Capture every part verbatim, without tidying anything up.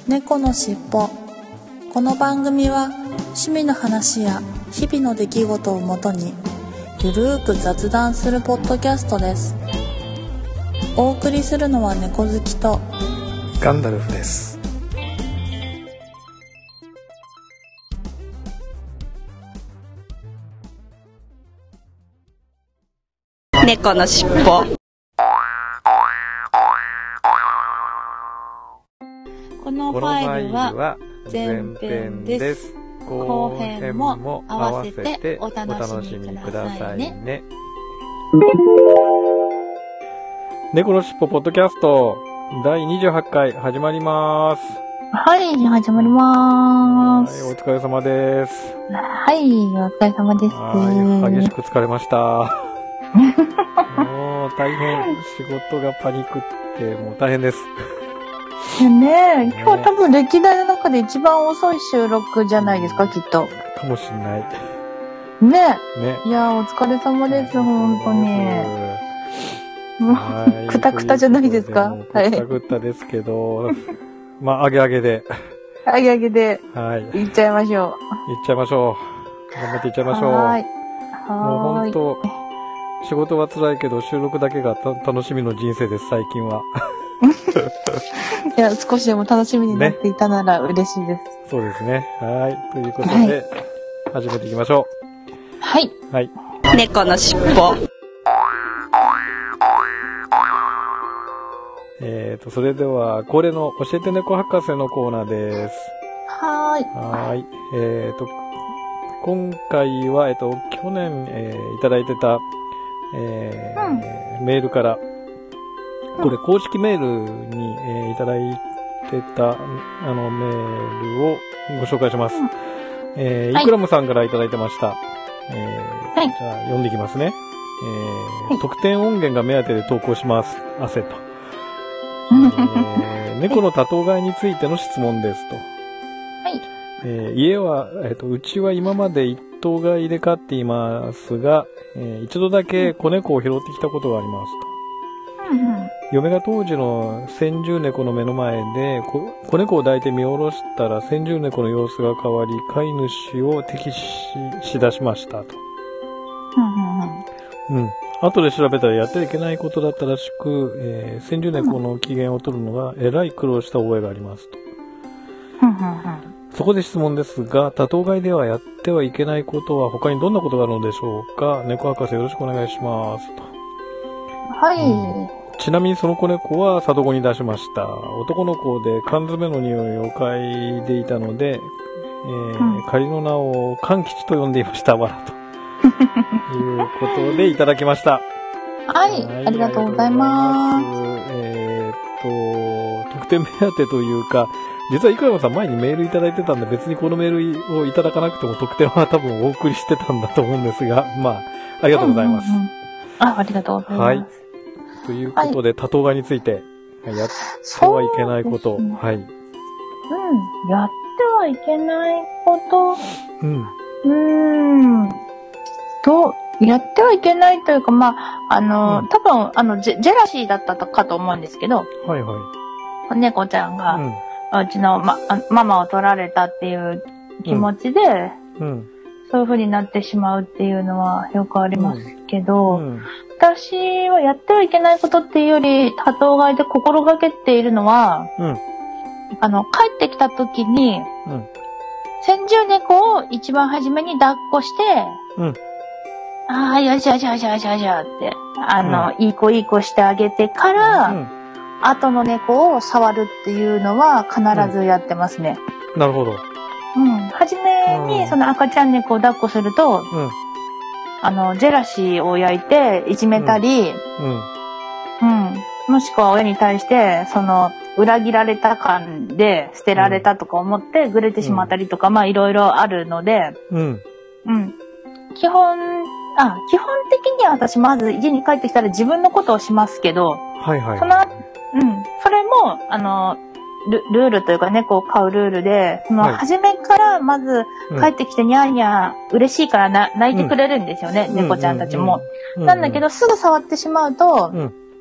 猫のしっぽ。この番組は趣味の話や日々の出来事をもとにゆるーく雑談するポッドキャストです。お送りするのは猫好きとガンダルフです。 猫のしっぽ。このファイルは前編です。後編も合わせてお楽しみくださいね。 猫のしっぽポッドキャストだいにじゅうはちかい始まります。 はい、始まりまーす。 はい、お疲れ様です。 はい、お疲れ様です。 はい、激しく疲れました。もう大変、仕事がパニックってもう大変です。 ねえ、今日多分歴代の中で一番遅い収録じゃないですか、きっと。 かもしれない。 ねえ。 ね。 いやー、お疲れ様です、本当に。 はい。 くたくたじゃないですか。 はい。くたくたですけど、まあ、あげあげで。 あげあげで。 はい。 いっちゃいましょう。 いっちゃいましょう。頑張っていっちゃいましょう。 はい。 もう本当、仕事は辛いけど収録だけがた楽しみの人生です、最近は。 いや、少しでも楽しみになっていたなら嬉しいです。ね、 そうですね。はい。ということで、はい、始めていきましょう。 はい。 はい。 猫のしっぽ。 えーと、それでは、恒例の教えて猫博士のコーナーです。 はーい。 はーい。えーと、今回は、えっと、去年、えー、いただいてた、えーうん、メールから、これ公式メールに、えー、いただいてた、あの、メールをご紹介します。うん、えー、はい、イクラムさんからいただいてました。えーはい、じゃあ、読んでいきますね。えーはい、特典音源が目当てで投稿します。汗と。えー、猫の多頭飼いについての質問ですと。はい。えー、家は、えっと、うちは今まで一頭飼いで飼っていますが、えー、一度だけ子猫を拾ってきたことがありますと。うんうん、嫁が当時の先住猫の目の前で子猫を抱いて見下ろしたら先住猫の様子が変わり飼い主を敵視しだしましたと。うんうんうん。後で調べたらやってはいけないことだったらしく、えー、先住猫の機嫌を取るのがえらい苦労した覚えがありますと。うんうんうん、そこで質問ですが、多頭飼いではやってはいけないことは他にどんなことがあるのでしょうか。猫博士よろしくお願いしますと。 はい。 うん、ちなみにその子猫は里子に出しました。男の子で缶詰の匂いを嗅いでいたので、えーうん、仮の名を缶吉と呼んでいました。わらと。いうことでいただきました。 はい。はい、ありがとうございます。 えー、っと、特典目当てというか、実はイクラムさん前にメールいただいてたんで別にこのメールをいただかなくても特典は多分お送りしてたんだと思うんですが、まあ、ありがとうございます。うんうんうん、 あ、ありがとうございます。はい。 ということで、はい、多頭飼いについて、やってはいけないこと。ね、はい。うん。 やってはいけないこと。 うん。 うーん。と、やってはいけないというか、まあ、あの、うん、多分、あのジェ、ジェラシーだったかと思うんですけど。 はいはい。 猫ちゃんが、うん、うちの、ま、ママを取られたっていう気持ちで、うんうん、そういう風になってしまうっていうのはよくありますけど、うんうん、私はやってはいけないことっていうより、多頭飼いで心がけているのは、うん、あの、帰ってきた時に、うん、先住猫を一番初めに抱っこして、うん、ああ、よしよしよしよしよしって、あの、うん、いい子いい子してあげてから、うん、後の猫を触るっていうのは必ずやってますね。 うん、なるほど。 うん。初めにその赤ちゃん猫を抱っこすると、うん、あの、ジェラシーを焼いていじめたり、うん。うん。もしくは親に対して、その、裏切られた感で捨てられたとか思ってぐれてしまったりとか、うん、まあいろいろあるので、うん。うん。基本、あ、基本的には私まず家に帰ってきたら自分のことをしますけど、 はいはい。 その、うん。それも、あの、ル, ルールというか猫を飼うルールで、その、はい、初めからまず帰ってきてニャーニャー嬉しいからな泣いてくれるんですよね、うん、猫ちゃんたちも。うんうんうん、なんだけど、すぐ触ってしまうと、うん、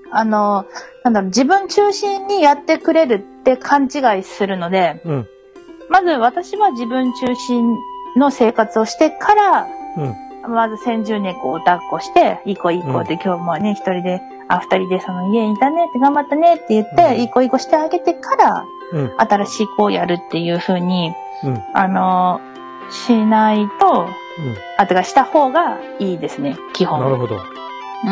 あの、なんだろう、自分中心にやってくれるって勘違いするので、うん、まず私は自分中心の生活をしてから、うん、まず先住猫を抱っこして、いい子いい子で、うん、今日もね、一人で、あ、二人でその家にいたねって頑張ったねって言って、うん、いい子いい子してあげてから、うん、新しい子をやるっていう風に、うん、あの、しないと、うん、あ、てかした方がいいですね、基本。 なるほど。 うん。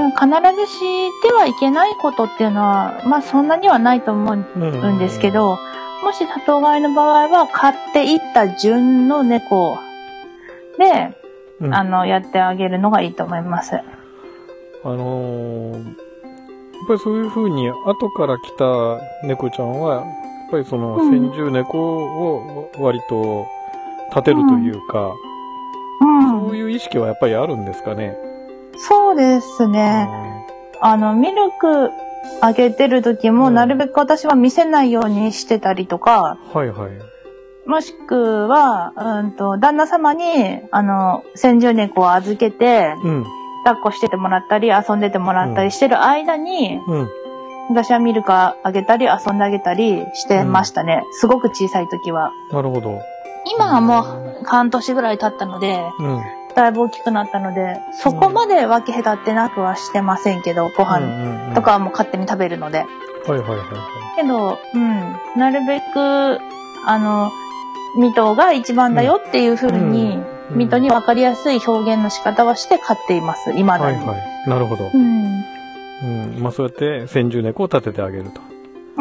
必ずしてはいけないことっていうのは、まあそんなにはないと思うんですけど、もし多頭飼いの場合は、飼っていった順の猫で、うん、あの、やってあげるのがいいと思います。あのー、やっぱりそういう風に後から来た猫ちゃんは、やっぱりその先住猫を割と立てるというか、うんうん、そういう意識はやっぱりあるんですかね。 そうですね。うん、あの、ミルクあげてる時も、なるべく私は見せないようにしてたりとか、 うん、はいはい。 もしくは、うんと、旦那様に、あの、先住猫を預けて、うん、抱っこしててもらったり、遊んでてもらったりしてる間に、うん、私はミルクあげたり、遊んであげたりしてましたね。うん、すごく小さい時は。 なるほど。 今はもう半年ぐらい経ったので、うん、だいぶ大きくなったので、そこまで分け隔てなくはしてませんけど、ご飯とかはもう勝手に食べるので。 はいはいはいはい。 けど、うん、なるべく、あの、ミトが一番だよっていう風に、うん、ミトに分かりやすい表現の仕方はして飼っています、今だに。 はいはい。なるほど。うん。うん、まあそうやって先住猫を立ててあげると。 うん、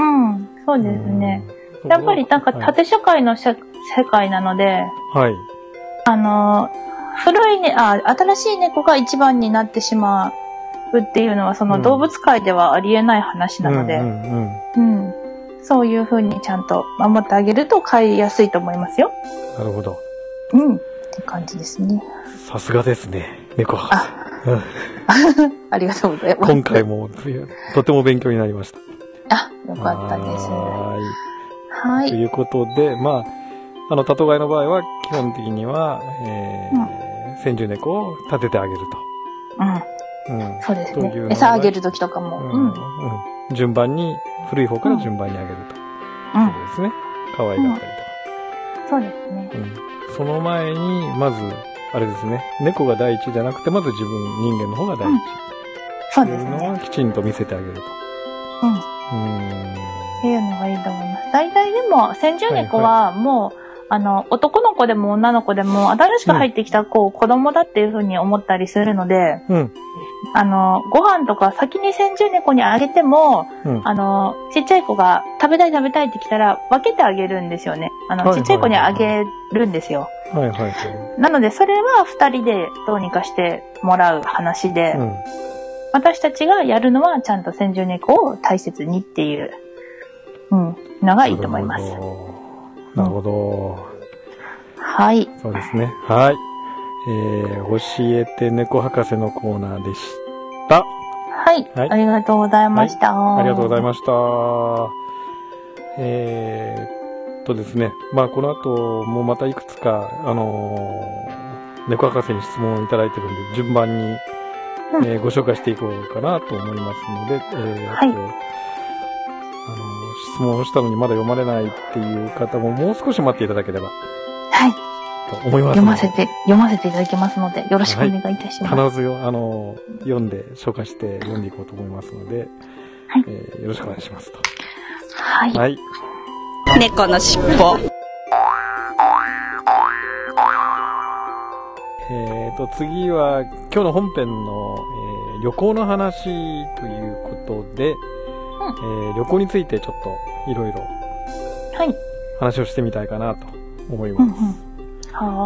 そうですね。やっぱりなんか縦社会の世界なので、はい。あの、古いね、あ、新しい猫が一番になってしまうっていうのは、その動物界ではありえない話なので、うん、うんうん、そういう風にちゃんと守ってあげると飼いやすいと思いますよ。 なるほど。 うん、って感じですね。 さすがですね、猫博士。 あ, ありがとうございます。 今回もとても勉強になりました。 あ、よかったです。はい。はい。 ということで、まあ、あの、多頭飼いの場合は、基本的には、えー、うん、先住猫を立ててあげると。 うん。うん。そうですね。餌あげるときとかも。うん。うん。 順番に、古い方から順番にあげると。うん。そうですね。可愛がったりとか。 うん、そうですね。 うん。その前に、まず、あれですね。猫が第一じゃなくて、まず自分、人間の方が第一。うん、 そうですね。 っていうのはきちんと見せてあげると。 うん。うん。っていうのがいいと思います。大体でも、先住猫はもう、はいはい、あの、男の子でも女の子でも、新しく入ってきた子を子供だっていう風に思ったりするので、うん、あの、ご飯とか先に先住猫にあげても、うん、あの、ちっちゃい子が食べたい食べたいって来たら分けてあげるんですよね。あの、はいはいはい、ちっちゃい子にあげるんですよ。はいはいはい。なので、それは二人でどうにかしてもらう話で、うん、私たちがやるのはちゃんと先住猫を大切にっていう、うん、のがいいと思います。 なるほど。 はい。 そうですね。はい。えー、教えて猫博士のコーナーでした。 はい。はい、ありがとうございました、 はい。ありがとうございました。えーっとですね。まあ、この後もまたいくつか、あのー、猫博士に質問をいただいてるんで、順番に、うん、えー、ご紹介していこうかなと思いますので、えー、はい。あの、質問をしたのにまだ読まれないっていう方ももう少し待っていただければ。 はい。 と思います。 読ませて、読ませていただきますので、よろしくお願いいたします。 はい、必ずよ、あの、読んで、紹介して読んでいこうと思いますので、はい。えー、よろしくお願いしますと。 はい。 はい。 猫のしっぽ。 えーと、次は、今日の本編の、えー、旅行の話ということで、うん、えー、旅行についてちょっといろいろ話をしてみたいかなと思います。うんうん、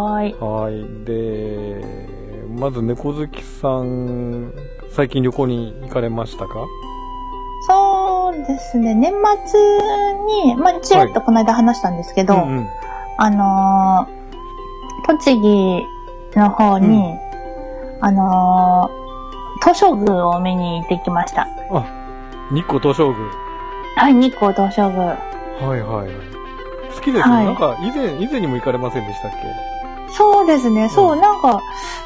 はーい。 はい。で、まず猫好きさん、最近旅行に行かれましたか？ そうですね。年末に、まあ、ちらっとこの間話したんですけど、はい、うんうん、あのー、栃木の方に、うん、あのー、東照宮を見に行ってきました。 あ、日光東照宮。 はい、日光東照宮。 はいはい。好きですね。はい、なんか以前、以前にも行かれませんでしたっけ？ そうですね。そう、うん、なんか、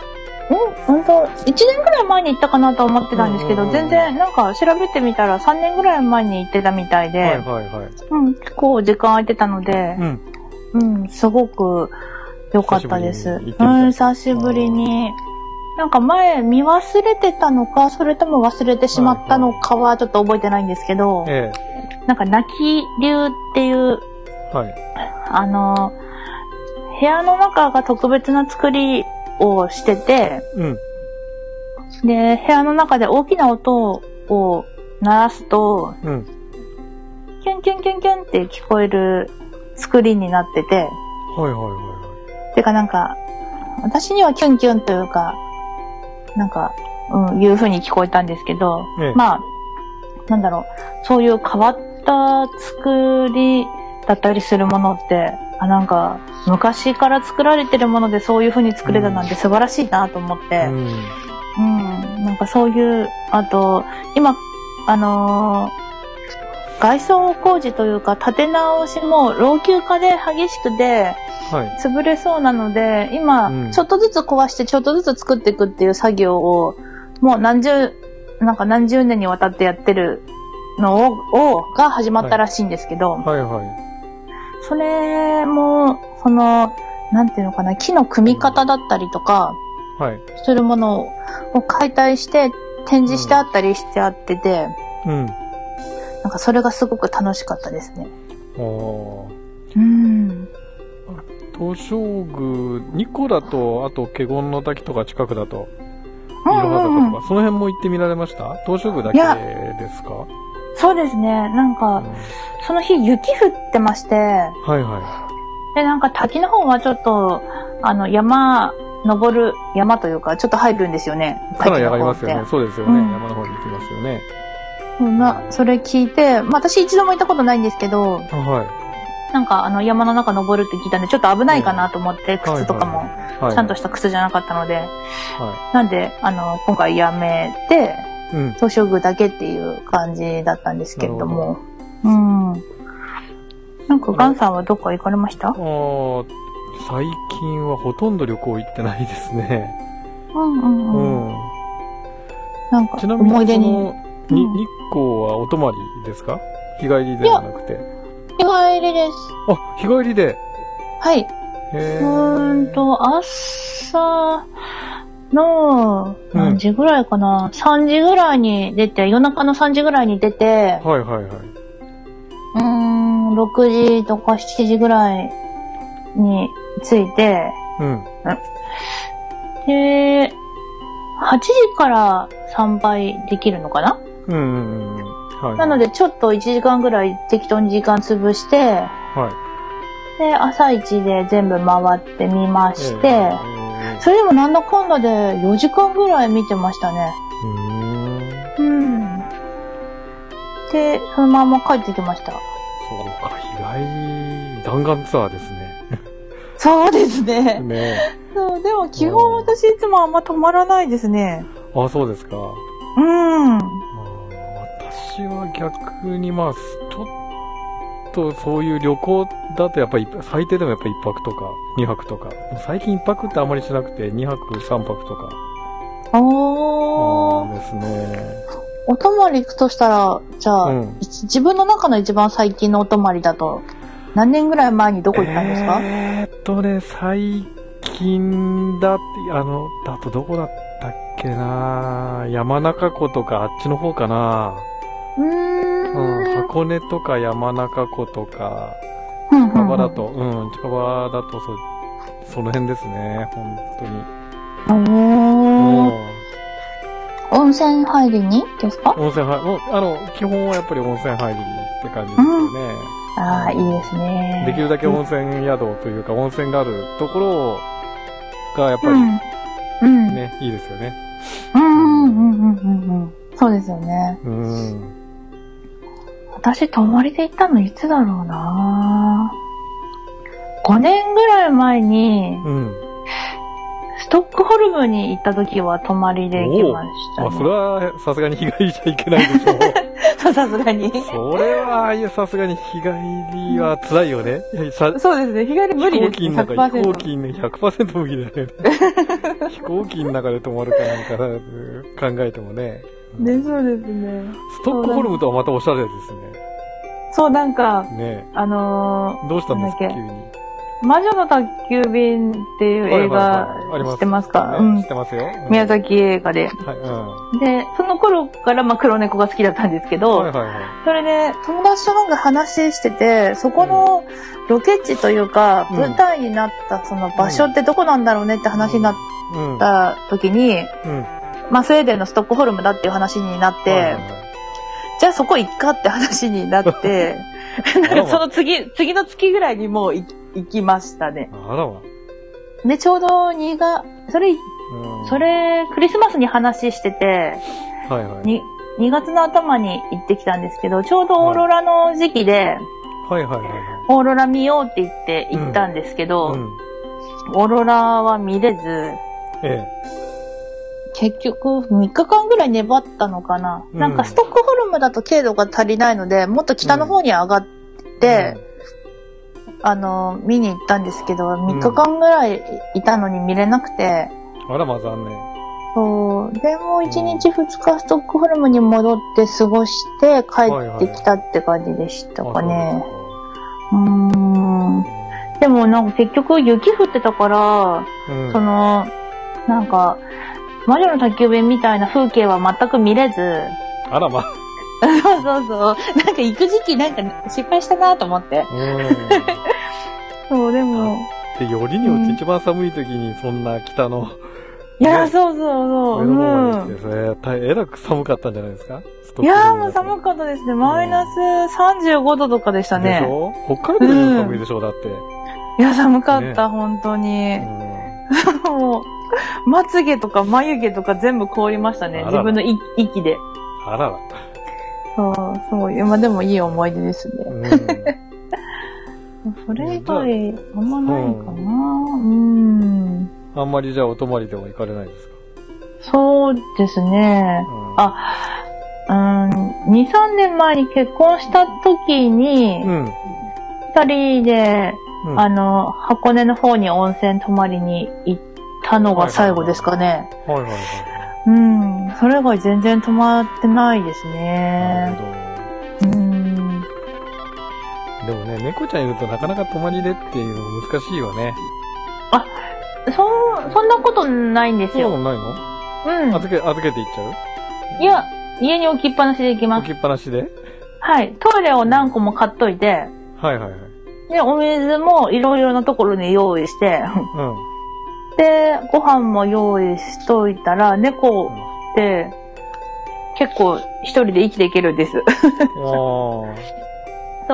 ほんと、いちねんぐらい前に行ったかなと思ってたんですけど、うんうんうん、全然なんか調べてみたらさんねんぐらい前に行ってたみたいで、はいはいはい。うん、結構時間空いてたので、うん、うん、すごく良かったです。うん、久しぶりに。なんか前見忘れてたのか、それとも忘れてしまったのかはちょっと覚えてないんですけど、はいはい、なんか泣き流っていう、はい、あの、部屋の中が特別な作りをしてて、うん、で、部屋の中で大きな音を鳴らすと、うん、キュンキュンキュンキュンって聞こえる作りになってて、はいはいはいはい。てかなんか、私にはキュンキュンというか、なんか、うん、いう風に聞こえたんですけど、ええ、まあ、なんだろう、そういう変わった作りだったりするものって、あ、なんか、昔から作られてるものでそういう風に作れたなんて素晴らしいなと思って、うん、うん、なんかそういう、あと、今、あのー、外装工事というか、建て直しも老朽化で激しくて、はい、潰れそうなので、今、うん、ちょっとずつ壊してちょっとずつ作っていくっていう作業を、もう何十、なんか何十年にわたってやってるのを、をが始まったらしいんですけど、はい、はいはい。それも、その、なんていうのかな、木の組み方だったりとか、はい。するものを解体して展示してあったりしてあってて、うん。なんかそれがすごく楽しかったですね。ああ。うん。 東照宮、ニコだと、あと、華厳の滝とか近くだと、いろは坂とか、うんうん、その辺も行ってみられました？東照宮だけですか？ そうですね。なんか、うん、その日雪降ってまして、はいはい。で、なんか滝の方はちょっと、あの、山、登る、山というか、ちょっと入るんですよね。 かなり上がりますよね。そうですよね。うん、山の方に行きますよね。 まあ、それ聞いて、まあ私一度も行ったことないんですけど、はい。なんかあの山の中登るって聞いたんでちょっと危ないかなと思って、靴とかもちゃんとした靴じゃなかったので、はいはい、なんであの今回やめて、うん、東照宮だけっていう感じだったんですけれども、うん。なんかガンさんはどこ行かれました？あ最近はほとんど旅行行ってないですね。 うんうんうん。うん、なんか思い出に。 に、うん、日光はお泊まりですか？日帰りではなくて。 日帰りです。 あ、日帰りで。 はい。へー。うーんと、朝の、何時ぐらいかな、うん、さんじぐらいに出て、夜中のさんじぐらいに出て、はいはいはい。うーん、ろくじとかしちじぐらいに着いて、うん。で、はちじから参拝できるのかな？うんうんうん。はい、なので、ちょっといちじかんぐらい適当に時間潰して、はい、で、朝一で全部回ってみまして、えー、それでもなんだかんだでよじかんぐらい見てましたね。うーん。うん。で、そのまま帰ってきました。 そうか、日帰り弾丸ツアーですね。 そうですね。ねそう、でも基本私いつもあんま止まらないですね。 あ、そうですか。 うん。 私は逆にまあ、ちょっとそういう旅行だとやっぱり最低でもやっぱりいっぱくとかにはくとか。最近いっぱくってあまりしなくてにはくさんぱくとか。 おー。 ですね。 お泊まり行くとしたら、じゃあ、うん、自分の中の一番最近のお泊まりだと、何年ぐらい前にどこ行ったんですか？ えーっとね、最近だって、あの、だとどこだったっけな、山中湖とかあっちの方かな。うーん、うん、箱根とか山中湖とか、近場だと、うん、近場だとそ、その辺ですね、本当に。 おー。うん、温泉入りにですか？ 温泉入り、あの、基本はやっぱり温泉入りって感じですよね。うんああ、いいですね。 できるだけ温泉宿というか、温泉があるところがやっぱり、うん、ね、いいですよね。 うんうんうんうんうんうん。そうですよね。うん。私、泊まりで行ったのいつだろうな。ごねんぐらい前に、うん、ストックホルムに行った時は泊まりで行きましたね。 まあ、それはさすがに日帰りじゃいけないでしょう。 さすがに。 それは、いや、さすがに日帰りは辛いよね。 そうですね、日帰り無理ですね。 飛行機の中、飛行機の ひゃくパーセント 無理だよね。 飛行機の中で泊まるかなんか考えてもね。 ね、そうですね。 ストックホルムとはまたおしゃれですね。 そう、なんか、 ね、 あのー、 どうしたんですか、急に。 魔女の宅急便っていう映画、知ってますか？ うん。知ってますよ。 うん、宮崎映画で。 はい、うん。 で、その頃からまあ黒猫が好きだったんですけど、はいはいはい、それで友達となんか話してて、そこのロケ地というか、うん、舞台になったその場所ってどこなんだろうねって話になった時に、うんうん、まあスウェーデンのストックホルムだっていう話になって、はいはいはい、じゃあそこ行っかって話になって、その次、次の月ぐらいにもう行きましたね。 あらま。 で、ちょうどにが、それ、それ、クリスマスに話してて、はいはい、ににがつの頭に行ってきたんですけど、ちょうどオーロラの時期で、 はいはいはいはい、 オーロラ見ようって言って行ったんですけど、うんうん、オーロラは見れず、ええ、結局みっかかんぐらい粘ったのかな、うん、なんかストックホルムだと経度が足りないので、もっと北の方に上がって、うん、あの、見に行ったんですけど、みっかかんぐらいいたのに見れなくて。 うん、あらま残念。 そう。でもいちにちふつかストックホルムに戻って過ごして帰ってきたって感じでしたかね。はいはい、うーん。でもなんか結局雪降ってたから、うん、その、なんか、魔女の宅急便みたいな風景は全く見れず。 あらま。 そうそうそう。なんか行く時期なんか失敗したなと思って。うんそう、でも。 で、よりによって一番寒い時にそんな北の。 いや、そうそうそう。 上の方まで来て、それ、大えらく寒かったんじゃないですか？ いやーもう寒かったですね。マイナスさんじゅうごどとかでしたね。 でしょ？北海道でも寒いでしょ、うん、だって。 いや、寒かった、ね、本当に。うん、もう、まつげとか眉毛とか全部凍りましたね。自分の息で。 あらら。 そう、そう。まあでもいい思い出ですね。うん、それ以外、あんまないかな。うん。 あんまりじゃあお泊まりでも行かれないですか？ そうですね。うん、あ、うん、に、さんねんまえに結婚した時に、うん、二人で、うん、あの、箱根の方に温泉泊まりに行ったのが最後ですかね。はいはいはい。うん、それ以外全然泊まってないですね。なるほど。うん。 でもね、猫ちゃんいるとなかなか泊まりでっていうの難しいよね。 あ、そ、そんなことないんですよ。 そうないの？うん。預け、預けていっちゃう？ いや、家に置きっぱなしで行きます。 置きっぱなしで？ はい。トイレを何個も買っといて。 はいはいはい。 で、お水もいろいろなところに用意して。うん。で、ご飯も用意しといたら、猫って結構一人で生きていけるんです。そう、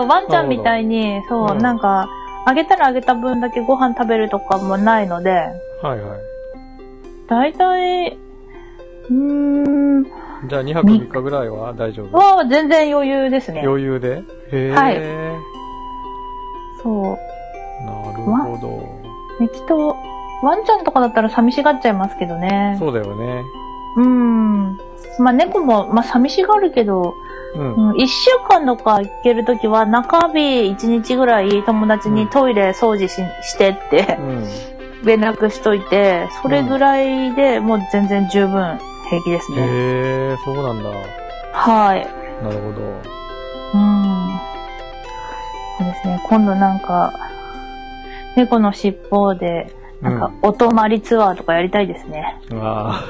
ワンちゃんみたいに、そう、うん、なんか、あげたらあげた分だけご飯食べるとかもないので、はいはい。だいたい、うーん。 じゃあにはくみっかぐらいは大丈夫？ は全然余裕ですね。 余裕で？へー。はい。 そう。 なるほど。 ね、きっと、ワンちゃんとかだったら寂しがっちゃいますけどね。 そうだよね。 うーん。まあ猫も、まあ寂しがるけど、うんうん、いっしゅうかんとか行けるときは中日いちにちぐらい友達にトイレ掃除 し,、してって、うん、連絡しといて、それぐらいでもう全然十分平気ですね。 へー、そうなんだ。 はい。 なるほど。 うん。そうですね。今度なんか、猫の尻尾で、なんか、お泊まりツアーとかやりたいですね。うん、ああ。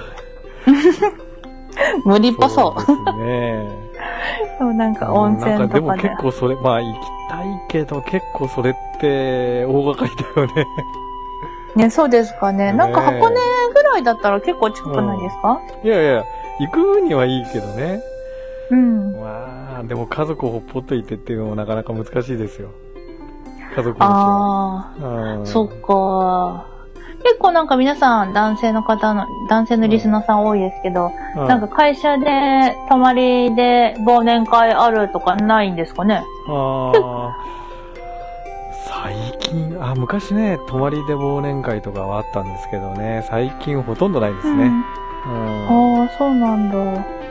無理っぽそう。 そうですね。 そう、なんか温泉とかで。なんかでも結構それ、まあ行きたいけど、結構それって大掛かりだよね。 ね、そうですかね。なんか箱根ぐらいだったら結構近くないですか？ うん、いやいや、行くにはいいけどね。うん。まあ、でも家族をほっぽっといてっていうのもなかなか難しいですよ。家族のああ、うん、そっか。結構なんか皆さん男性の方の、男性のリスナーさん多いですけど、うん、なんか会社で泊まりで忘年会あるとかないんですかね？ああ。 最近、あ、昔ね、泊まりで忘年会とかはあったんですけどね、最近ほとんどないですね。うん。 うん、ああ、そうなんだ。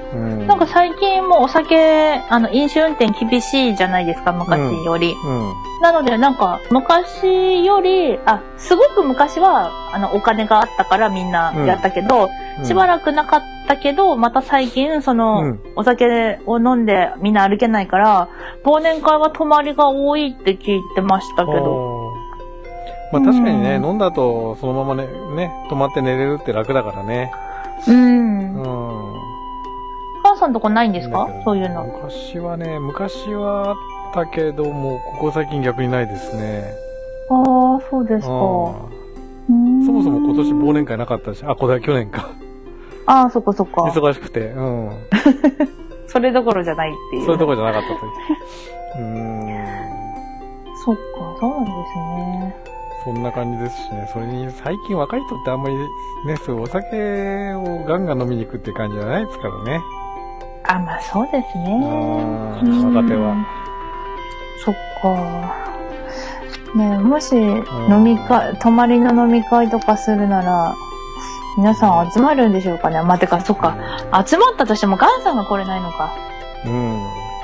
うん、なんか最近もお酒、あの、飲酒運転厳しいじゃないですか、昔より。うんうん、なので、なんか、昔より、あ、すごく昔は、あの、お金があったからみんなやったけど、うん、しばらくなかったけど、また最近、その、うん、お酒を飲んでみんな歩けないから、忘年会は泊まりが多いって聞いてましたけど。 まあ確かにね、うん、飲んだ後、そのままね、ね、泊まって寝れるって楽だからね。 うん。うん。母さんとこないんですか？そういうの。 昔はね、昔はあったけども、ここ最近逆にないですね。 ああ、そうですか。そもそも今年忘年会なかったし、あ、これは去年か。 ああ、そっかそっか。 忙しくて、うん。 それどころじゃないっていう。 それどころじゃなかったと。うーん。 そっか、そうなんですね。 そんな感じですしね。それに最近若い人ってあんまりね、そういうお酒をガンガン飲みに行くって感じじゃないですからね。 あ、まあそうですね。 若手は。 そっか。ねえ、もし飲み会、泊まりの飲み会とかするなら、皆さん集まるんでしょうかね。まあ、てか、そっか。集まったとしてもガンさんが来れないのか。 うん。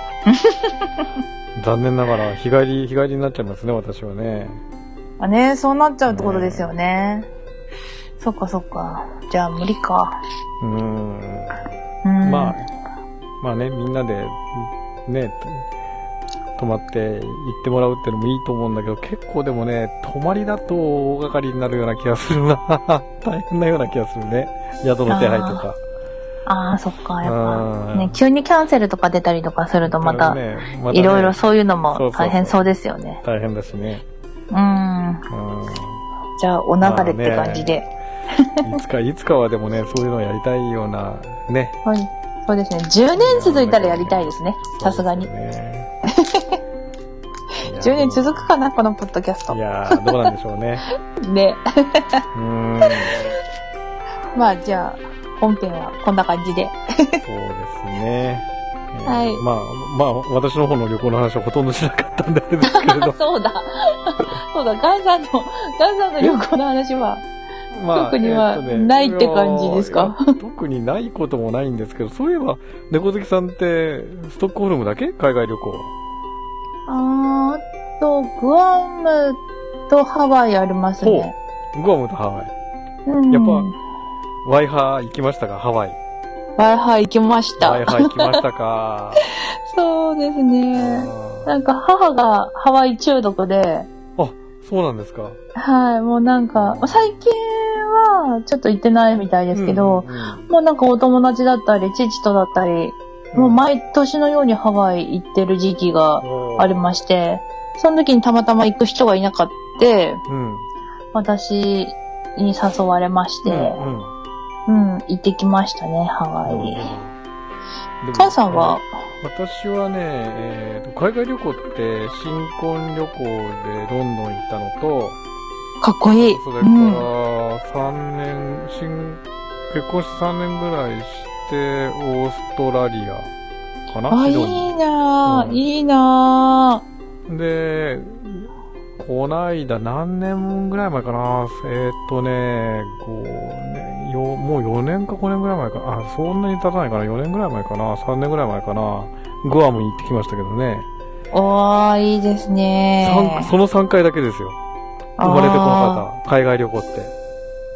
残念ながら、日帰り、日帰りになっちゃいますね、私はね。 あね、そうなっちゃうってことですよね。ね、そっかそっか。じゃあ無理か。 うーん。うんまあ、まあね、みんなで、ね、泊まって行ってもらうってのもいいと思うんだけど、結構でもね、泊まりだと大掛かりになるような気がするな。大変なような気がするね。宿の手配とか。 ああ、そっか。やっぱ、ね、急にキャンセルとか出たりとかするとまた、いろいろそういうのも大変そうですよね。 大変だしね。 うん。うん、じゃあ、お流れって感じで。 まあね、いつか、いつかはでもね、そういうのをやりたいような、ね。 はい。そうですね。じゅうねん続いたらやりたいですね。さすがに。じゅうねん続くかな、このポッドキャスト。 いやー、どうなんでしょうね。 ね。うーん。まあ、じゃあ、本編はこんな感じで。 そうですね。 はい。 まあ、まあ、私の方の旅行の話はほとんどしなかったんであれですけれど。 そうだ。そうだ、ガンさんの、ガンさんの旅行の話は、まあ、特にはないって感じですか、 えーね、特にないこともないんですけど、そういえば、猫好きさんって、ストックホルムだけ海外旅行。 あーと、グアムとハワイありますね。 グアムとハワイ。うん、やっぱ、ワイハー行きましたか、ハワイ。 ワイハー行きました。 ワイハー行きましたか。 そうですね。なんか母がハワイ中毒で。 あ、そうなんですか。 はい、もうなんか、最近はちょっと行ってないみたいですけど、うんうんうん、もうなんかお友達だったり、父とだったり、うん、もう毎年のようにハワイ行ってる時期がありまして、その時にたまたま行く人がいなかった、うん、私に誘われまして、うんうんうん、行ってきましたね、ハワイ。母さんは？ 私はね、えー、海外旅行って新婚旅行でロンドン行ったのと、 かっこいい。 それからさんねん、うん、新、結婚してさんねんぐらいして、オーストラリアかな？ あ、いいなぁ、うん、いいなぁ。で、こないだ何年ぐらい前かな、えー、っとね、こうね、よ、もうよねんかごねんぐらい前かな、あ、そんなに経たないかな、よねんぐらい前かな、さんねんぐらい前かな、グアムに行ってきましたけどね。 おー、いいですね。 そのさんかいだけですよ。生まれてこなかった、海外旅行って。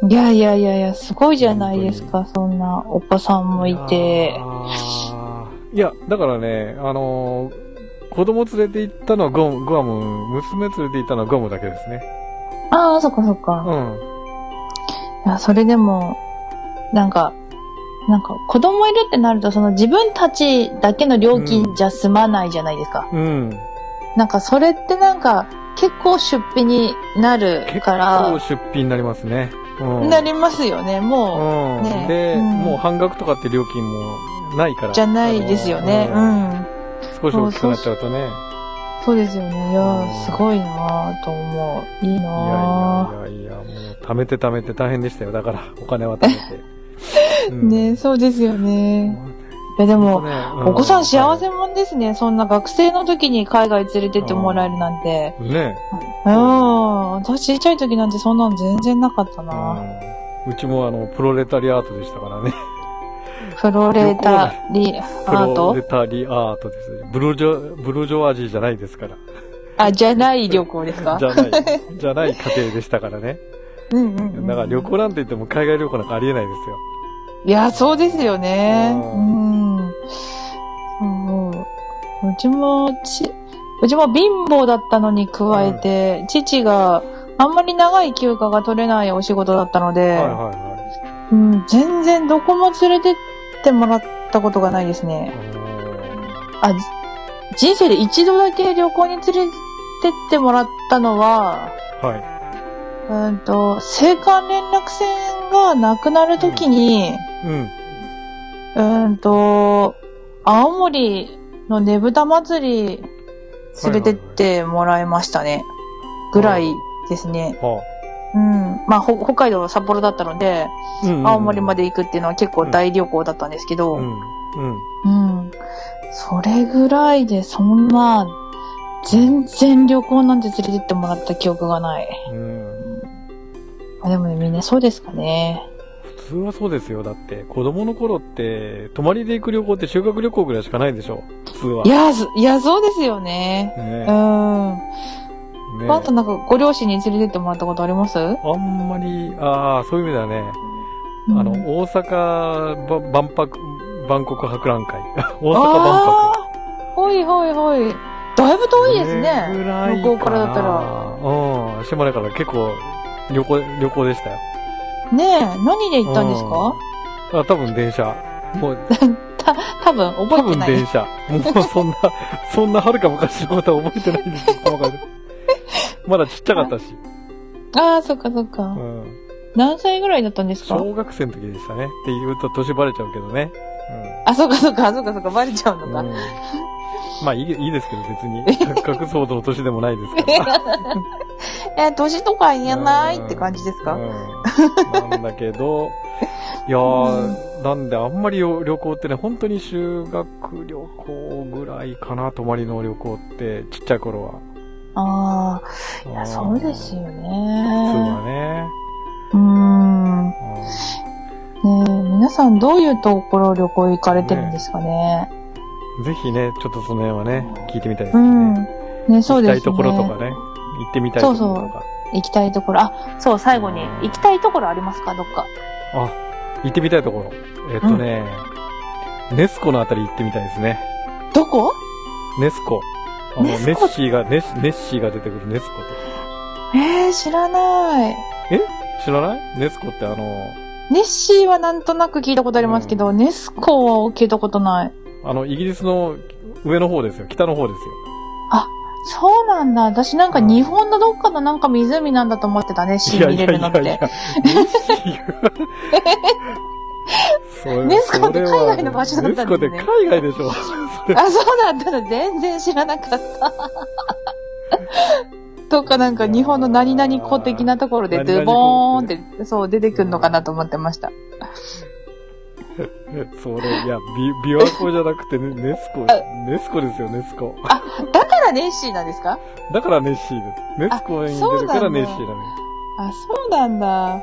いやいやいやいや、すごいじゃないですか、そんなお子さんもいて。 いや、だからね、あのー、子供連れて行ったのはグアム、グアム、娘連れて行ったのはグアムだけですね。 ああ、そっかそっか。うん。いや、それでも、なんか、なんか子供いるってなると、その自分たちだけの料金じゃ済まないじゃないですか。うん。なんかそれってなんか、結構出費になるから。 結構出費になりますね。 うん。なりますよね、もう。うん。ね、 で、うん、もう半額とかって料金もないから。 じゃないですよね。うん。 少し大きくなっちゃうとね。 そうですよね。いやー、すごいなーと思う。いいなー。いやいやいやいや、もう貯めて貯めて大変でしたよ。だから、お金は貯めて。 うん、ね、そうですよね。いやでも、ね、うん、お子さん幸せもんですね。そんな学生の時に海外連れてってもらえるなんて。 ね。 うん。私ちっちゃい時なんてそんなの全然なかったな。 うん、うちもあの、プロレタリアートでしたからね。 プロレタリアートプロレタリアートですね。ブルジョ、ブルジョワジーじゃないですから。 あ、じゃない旅行ですか？ じゃない、じゃない家庭でしたからね。 うんうん、うん。 だから旅行なんて言っても海外旅行なんかありえないですよ。 いや、そうですよね。うん。うん、うちも、ち、うちも貧乏だったのに加えて、うん、父があんまり長い休暇が取れないお仕事だったので、はいはいはい。うん、全然どこも連れてってもらったことがないですね。あ、人生で一度だけ旅行に連れてってもらったのは、はい。うんと、青函連絡船がなくなるときに、うん。うん、うんと、青森のねぶた祭り連れてってもらいましたね。はいはいはい、ぐらいですね。はあ、うん。まあ、北海道札幌だったので、うんうんうん、青森まで行くっていうのは結構大旅行だったんですけど、うん。うん。うん、それぐらいで、そんな、全然旅行なんて連れてってもらった記憶がない。うん。あ、でもね、みんなそうですかね。 普通はそうですよ。だって、子供の頃って、泊まりで行く旅行って修学旅行ぐらいしかないでしょ。普通は。 いや、いや、そうですよね。ねうん。ね、あとなんかご両親に連れてってもらったことあります？あんまり、ああ、そういう意味ではね、うん、あの、大阪万博、万国博覧会。大阪万博。 ほいほいほい。だいぶ遠いですね。向こうからだったら。 うん。島根から結構旅行、旅行でしたよ。 ねえ、何で行ったんですか？ うん、あ、多分電車。もう。 た、多分覚えてない。 多分電車。もうそんな、そんな遥か昔のことは覚えてないんですよ。まだちっちゃかったし。 ああ、そっかそっか。うん。何歳ぐらいだったんですか？ 小学生の時でしたね。って言うと年バレちゃうけどね。 うん。あ、そっかそっか、そっかそっか、バレちゃうのか。うん、 まあいい、いいですけど別に。隠すほどの年でもないですから。 え、年とか言えないって感じですか？うん。 なんだけど、いやー、うん、なんであんまり旅行ってね、本当に修学旅行ぐらいかな、泊まりの旅行って、ちっちゃい頃は。 ああ、いや、そうですよね。普通はね。 うーん。ねえ、皆さんどういうところ旅行行かれてるんですかね。ね、 ぜひね、ちょっとその辺はね、聞いてみたいですね。うん。 ね、そうですね。 行きたいところとかね、行ってみたいところとか。そうそう。 行きたいところ。あ、そう、最後に、行きたいところありますか、どっか。 あ、行ってみたいところ。えっとね、うん、ネスコのあたり行ってみたいですね。 どこ？ ネスコ。あの、ネッシーが、ネッ、ネッシーが出てくるネスコと。 えー、知らない。 え？知らない？ネスコってあの、 ネッシーはなんとなく聞いたことありますけど、うん、ネスコは聞いたことない。 あの、イギリスの上の方ですよ。北の方ですよ。 あ、そうなんだ。私なんか日本のどっかのなんか湖なんだと思ってた、ネッシー見れるのって。いやいやいやいやネッシーネスコって海外の場所だったんですね。 ネスコって海外でしょ。 あ、そうだったの。全然知らなかった。とかなんか日本の何々湖的なところでドゥボーンってそう出てくるのかなと思ってました。 それ、いや、び、琵琶湖じゃなくて、ね、ネスコ、ネスコですよ、ネスコ。 あ、だからネッシーなんですか？ だからネッシーです。ネスコに出るからネッシーなんです。 あ、そうなんだ。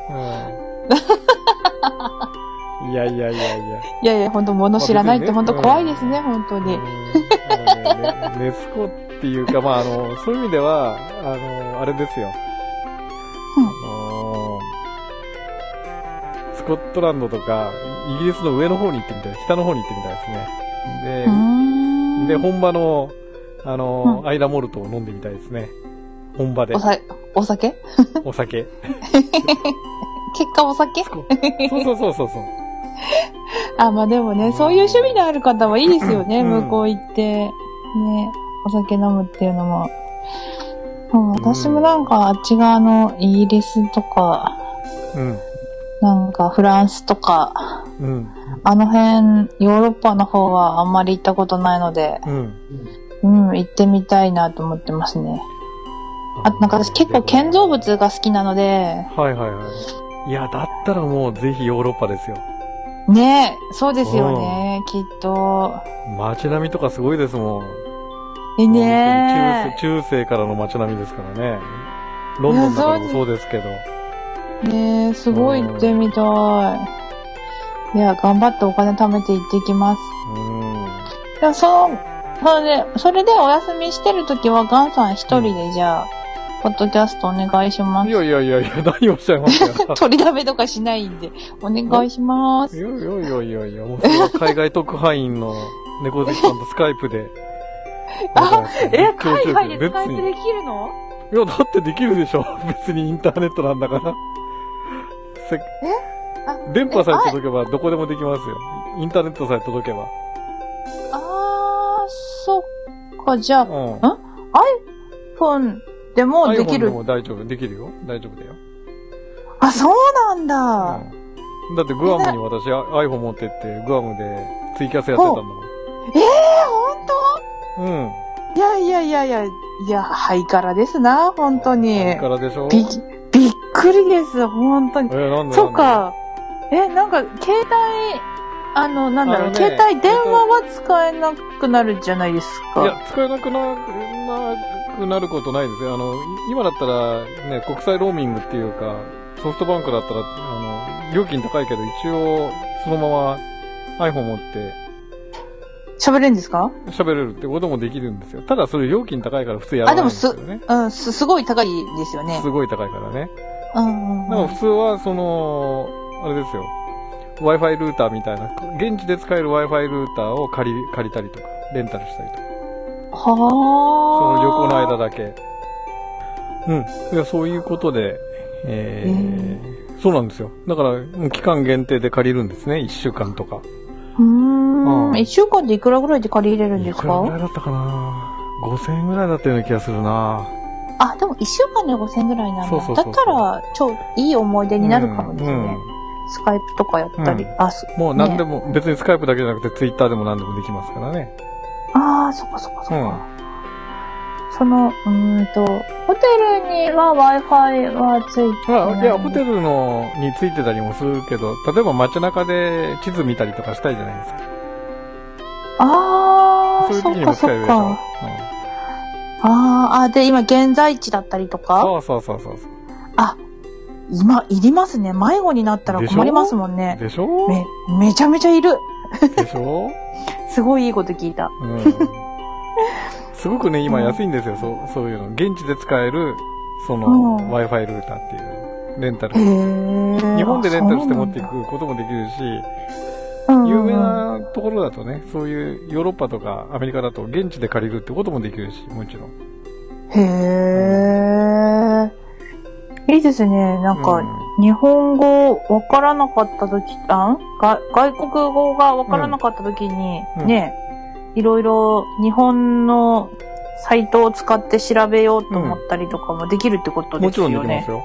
うん。いやいやいやいや。 いやいや、ほんと物知らないってほんと怖いですね、ほんとに。 ネスコっていうか、まあ、あの、そういう意味では、あの、あれですよ。うん、あの、スコットランドとか、イギリスの上の方に行ってみたい。北の方に行ってみたいですね。で、で、本場の、あの、うん、アイラモルトを飲んでみたいですね。本場で。 おさ、お酒お酒。 結果お酒そうそうそうそうそう。 あ、まあでもね、そういう趣味のある方はいいですよね、うん、向こう行って。ね、お酒飲むっていうのも。うん、私もなんかあっち側のイギリスとか、うん、なんかフランスとか、うん、あの辺、ヨーロッパの方はあんまり行ったことないので、うん、うん、行ってみたいなと思ってますね。あとなんか私結構建造物が好きなので、 はいはいはい。いや、だったらもうぜひヨーロッパですよ。 ねえ、そうですよね、きっと。 街並みとかすごいですもん。 えねえ。中世、中世からの街並みですからね。ロンドンだからもそうですけど。 ねえ、すごい行ってみたい。 いや、頑張ってお金貯めて行ってきます。 うん。 でもその、それで、それでお休みしてるときは、ガンさん一人でじゃあ、ポッドキャストお願いします。 いやいやいやいや、何をおっしゃいますか。 取りだめとかしないんで、お願いします。 いやいやいやいやいや、もうそれは海外特派員の猫好きさんとスカイプで。 あ、え、海外でスカイプできるの？ いや、だってできるでしょ。別にインターネットなんだから。せえ電波さえ届けばどこでもできますよ。インターネットさえ届けば。 あー、そっか、じゃあ、うん、ん ?iPhone でもできる？ iPhone でも大丈夫、できるよ。大丈夫だよ。 あ、そうなんだ。 うん、だってグアムに私 iPhone 持ってって、グアムでツイキャスやってたんだもん。 えー、ほんと？ うん。 いやいやいやいや、いや、ハイカラですな、ほんとに。 ハイカラでしょ？ び、びっくりです、ほんとに。 えー、なんで？ そっか。え、なんか、携帯、あの、なんだろう、ね、携帯電話は使えなくなるじゃないですか。 いや、使えなくな、なくなることないですよ。あの、今だったら、ね、国際ローミングっていうか、ソフトバンクだったら、あの、料金高いけど、一応、そのまま iPhone 持って、 喋れるんですか？ 喋れるってこともできるんですよ。ただ、それ料金高いから普通やらないんですよね。あ、でもす、うん、す、すごい高いですよね。 すごい高いからね。 うんうんうん。 だから普通は、その、あれですよ。Wi-Fi ルーターみたいな、現地で使える Wi-Fi ルーターを借り、借りたりとか、レンタルしたりとか。 はぁ。 その旅行の間だけ。うん。いや、そういうことで、えー、えー、そうなんですよ。だから、期間限定で借りるんですね。いっしゅうかんとか。 うーん。いっしゅうかんでいくらぐらいで借りれるんですか？ いくらぐらいだったかな？ごせんえんぐらいだったような気がするな。 あ、でもいっしゅうかんでごせんえんぐらいなんだ。そうそうそうそう。だったら、超いい思い出になるかもですね。うんうん、スカイプとかやったり。うん、あ、 もう何でも、ね、別にスカイプだけじゃなくてツイッターでも何でもできますからね。 ああ、そっかそっかそっか。うん、その、うーんと、ホテルには Wi-Fi はついてない？ いや、ホテルのについてたりもするけど、例えば街中で地図見たりとかしたいじゃないですか。 ああ、 そういう時にも使えるでしょ。そっかそっか。 うん、ああ、で、今現在地だったりとか？ そうそうそうそう。 あ、今、いりますね。迷子になったら困りますもんね。 でしょ？ め、めちゃめちゃいる。 でしょ？ すごいいいこと聞いた。 うん、すごくね、今安いんですよ、うん、そう、そういうの。現地で使える、その、うん、Wi-Fi ルーターっていう、レンタル。日本でレンタルして持っていくこともできるし、有名なところだとね、そういうヨーロッパとかアメリカだと現地で借りるってこともできるし、もちろん。 へー。いいですね。なんか、うん、日本語わからなかったとき、あが外国語がわからなかったときに、うん、ね、いろいろ日本のサイトを使って調べようと思ったりとかもできるってことですよね。 もちろんできますよ。うん、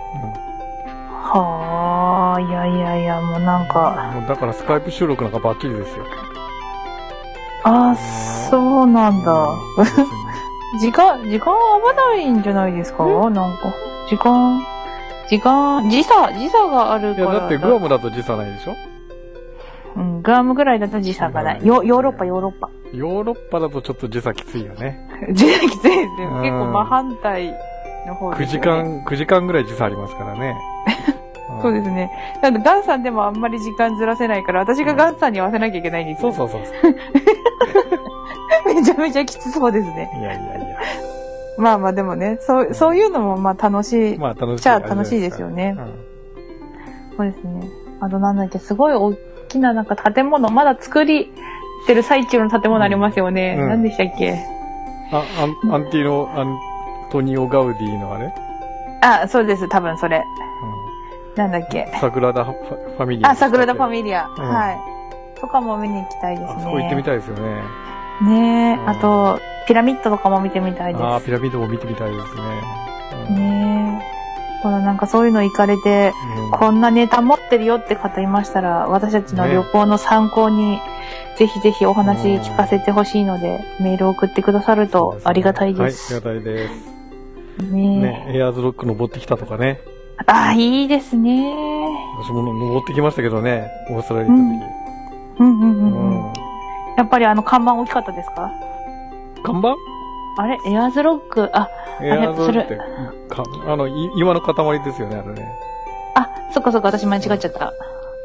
はー、いやいやいや、もうなんか。 もうだからスカイプ収録なんかバッチリですよ。 あー、そうなんだ。時間、時間合わないんじゃないですか？なんか、時間。時間、時差、時差があるから。 いや、だってグアムだと時差ないでしょ？ うん、グアムぐらいだと時差がない。ヨ、ヨーロッパ、ヨーロッパ。 ヨーロッパだとちょっと時差きついよね。 時差きついですよ。結構真反対の方ですよね。くじかん、 くじかんぐらい時差ありますからね。 そうですね。なんでガンさんでもあんまり時間ずらせないから、私がガンさんに合わせなきゃいけないんですよ。 そうそうそうそう。 めちゃめちゃきつそうですね。 いやいやいや。 まあまあでもね、そう、そういうのもまあ楽しい。 まあ楽しい。 じゃあ楽しいですよね。うん、そうですね。あとなんだっけ、すごい大きななんか建物、まだ作りてる最中の建物ありますよね。うん、何でしたっけ？ あ、アン、アンティノ、アントニオ・ガウディのあれ？ あ、そうです。多分それ。うん、なんだっけ。 サグラダ・ファミリア。 あ、サグラダ・ファミリア。うん、はい。とかも見に行きたいですね。 あそこ行ってみたいですよね。 ねえ、うん、あと、ピラミッドとかも見てみたいです。 ああ、ピラミッドも見てみたいですね。 うん、ねえ。ほら、なんかそういうの行かれて、うん、こんなネタ持ってるよって方いましたら、私たちの旅行の参考に、ね、ぜひぜひお話聞かせてほしいので、うん、メールを送ってくださるとありがたいです。 はい、ありがたいです。 ねえ。 ねエアーズロック登ってきたとかね。 ああ、いいですね。 私も登ってきましたけどね、オーストラリア行った時。 うん、うん、うんうんうん。やっぱりあの看板大きかったですか？ 看板？ あれエアーズロック、あ、 エアーズロックって、かあの、岩の塊ですよね、あれね。 あ、そっかそっか、私間違っちゃった。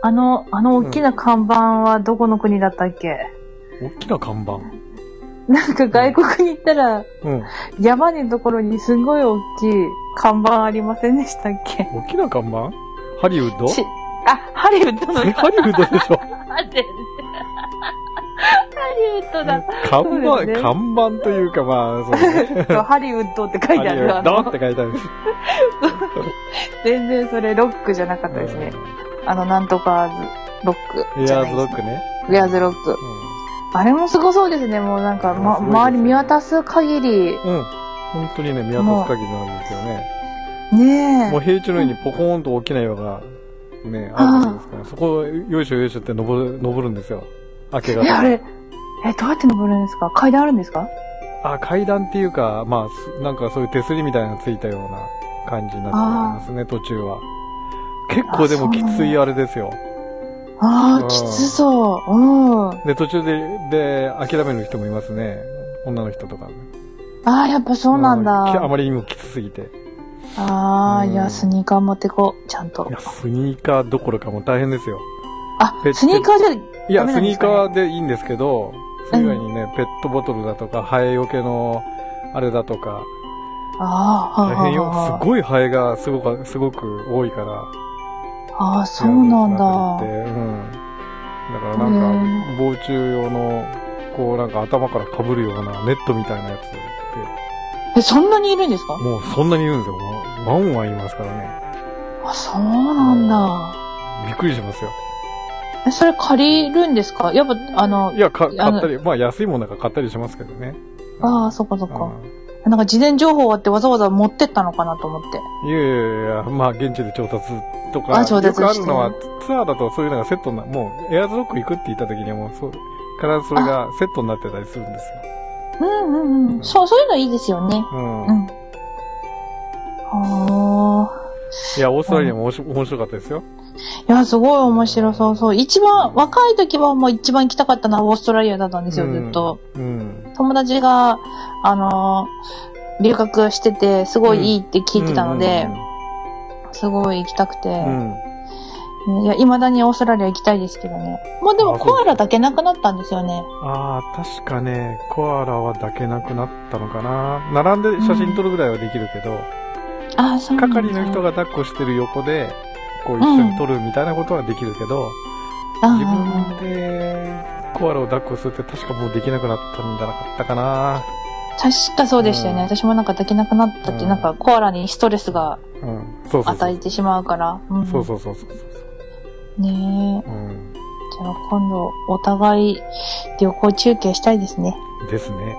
あの、あの大きな看板はどこの国だったっけ？ 大きな看板？ なんか外国に行ったら、 うん、 山のところにすごい大きい看板ありませんでしたっけ？ 大きな看板？ハリウッド？ あ、ハリウッドの。 ハリウッドでしょ。 ハリウッドだ。 看板、ね、看板というかまあ、そうね。 ハリウッドって書いてある。 ハリウッドって書いてある。 全然それロックじゃなかったですね。あの、なんとかロック。 ウェアーズロックね。 ウェアーズロック。うん、あれもすごそうですね。もうなんか、ま、周り見渡す限り。 うん。本当にね、見渡す限りなんですよね。 ねえ。 もう平地の上にポコーンと大きな岩が、ね、あるわけですから、そこをよいしょよいしょって登る、登るんですよ。明け方。 え、あれ、え、どうやって登るんですか？階段あるんですか？ あ、階段っていうか、まあ、なんかそういう手すりみたいなのついたような感じになってますね、途中は。結構でもきついあれですよ。 ああ、うん、きつそう。うん。 で、途中で、で、諦める人もいますね。女の人とか。 ああ、やっぱそうなんだ。 うん、あまりにもきつすぎて。 ああ、うん、いや、スニーカー持ってこう、ちゃんと。 いや、スニーカーどころかもう大変ですよ。 あ、スニーカーじゃダメなんですかね？ いや、スニーカーでいいんですけど、それ以外にね、うん、ペットボトルだとか、ハエよけの、あれだとか。 ああ、 大変よ。すごいハエがすごく、すごく多いから。 ああ、そうなんだ。 うん。だからなんか、防虫用の、こうなんか頭から被るようなネットみたいなやつで。 え、そんなにいるんですか？ もうそんなにいるんですよ。ワンワンいますからね。 あ、そうなんだ。 びっくりしますよ。 え、それ借りるんですか？やっぱ、あの、 いや、か、買ったり、まあ安いものなんか買ったりしますけどね。 ああ、そっかそっか。なんか事前情報あってわざわざ持ってったのかなと思って。 いやいやいや、まあ現地で調達とか、 あ、調達してよくあるのはツアーだとそういうのがセットな、もうエアーズロック行くって言った時にはもうそう、必ずそれがセットになってたりするんですよ。 うんうんうん。そう、そういうのいいですよね。うん。うん。はー。いや、オーストラリアも面白かったですよ。 いや、すごい面白そうそう。一番、若い時はもう一番行きたかったのはオーストラリアだったんですよ、ずっと。うん。友達が、あのー、留学してて、すごいいいって聞いてたので、すごい行きたくて。うん。いや、未だにオーストラリア行きたいですけどね。もうでもコアラだけなくなったんですよね。 ああ、確かね、コアラはだけなくなったのかな。並んで写真撮るぐらいはできるけど、うん、 ああ、そうなんだ。 係の人が抱っこしてる横で、こう一緒に撮るみたいなことはできるけど、うん、自分でコアラを抱っこするって確かもうできなくなったんじゃなかったかな。 確かそうでしたよね。うん、私もなんかできなくなったって、うん、なんかコアラにストレスが与えてしまうから。 そうそうそうそう。 ねえ、うん。じゃあ今度お互い旅行中継したいですね。 ですね。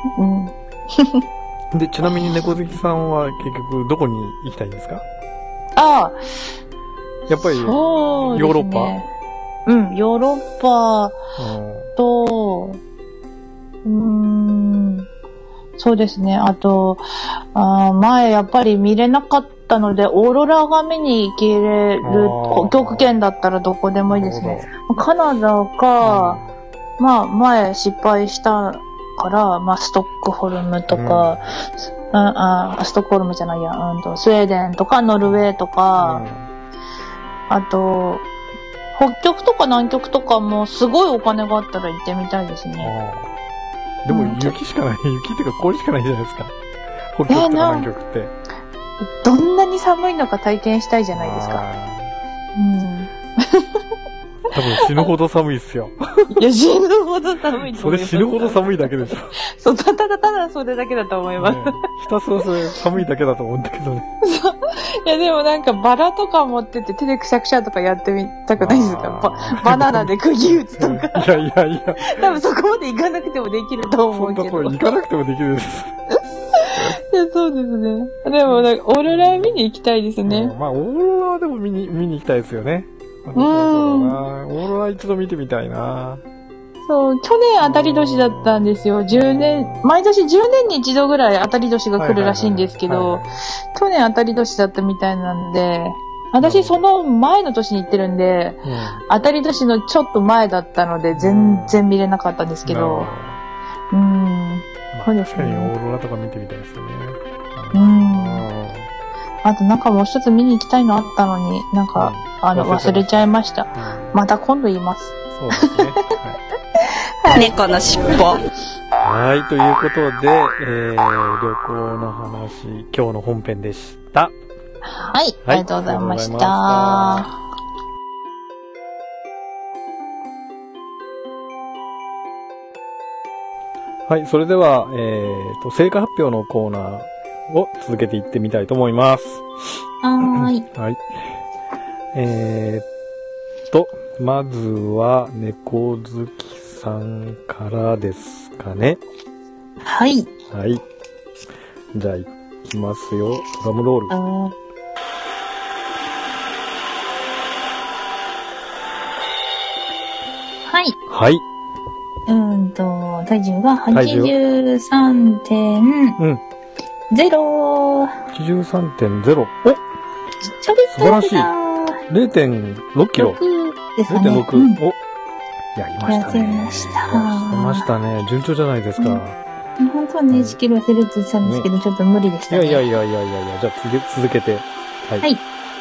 うん。で、ちなみに猫好きさんは結局どこに行きたいんですか？ ああ。 やっぱり、ヨーロッパ？ うん、ヨーロッパと、うーん、そうですね。あと、あ前やっぱり見れなかったので、オーロラが見に行ける北極圏だったらどこでもいいですね。カナダか、うん、まあ前失敗したから、まあストックホルムとか、うん、ああストックホルムじゃないや、うんと、スウェーデンとかノルウェーとか、うん、あと、北極とか南極とかもすごいお金があったら行ってみたいですね。 でも雪しかない、うん、雪っていうか氷しかないじゃないですか。北極とか南極って。 どんなに寒いのか体験したいじゃないですか。うん。 多分死ぬほど寒いっすよ。 いや、死ぬほど寒いと思います。 それ死ぬほど寒いだけでしょ。 そう、ただただただそれだけだと思います。ね、 ひたすらそれ寒いだけだと思うんだけどね。 そう。いや、でもなんかバラとか持ってて手でくしゃくしゃとかやってみたくないですか？バ, バナナで釘打つとか。 いやいやいや。 多分そこまで行かなくてもできると思うけど。 そんなとこ行かなくてもできるです。 いや、そうですね。でもなんかオーロラ見に行きたいですね。 うん、まあオーロラはでも見に、見に行きたいですよね。うん。そうだな。オーロラ一度見てみたいな。 そう、去年当たり年だったんですよ。じゅうねん、毎年じゅうねんに一度ぐらい当たり年が来るらしいんですけど、去年当たり年だったみたいなんで、私その前の年に行ってるんで、うん、当たり年のちょっと前だったので全然見れなかったんですけど、うん。 まあ、そうですね。確かにオーロラとか見てみたいですよね。 うん。 あとなんかもう一つ見に行きたいのあったのに、なんか、うん、あの、忘れちゃいました。うん、また今度言います。 そうですね。 はい、猫の尻尾。 はい、ということで、えー、旅行の話、今日の本編でした。 はい、ありがとうございました。 はい、それでは、えーと、成果発表のコーナーを続けていってみたいと思います。 はーい。 はい。えーと、まずは、猫好きさんからですかね。 はい。 はい。じゃあ、いきますよ。ドラムロール。 はい。 はい。 うんと、体重がはちじゅうさんてんゼロ。 はちじゅうさんてんゼロ。おちょびっとだけだ。 れいてんろっキロ。 ろくですね。 れいてんろく。うん、お、やりましたね。 やりました。 やりましたね。順調じゃないですか。 うん、本当はね、いちキロ減るって言ってたんですけど、ね、ちょっと無理でしたね。 いやいやいやいやいやいや、じゃあ続け、続けて。はい。はい。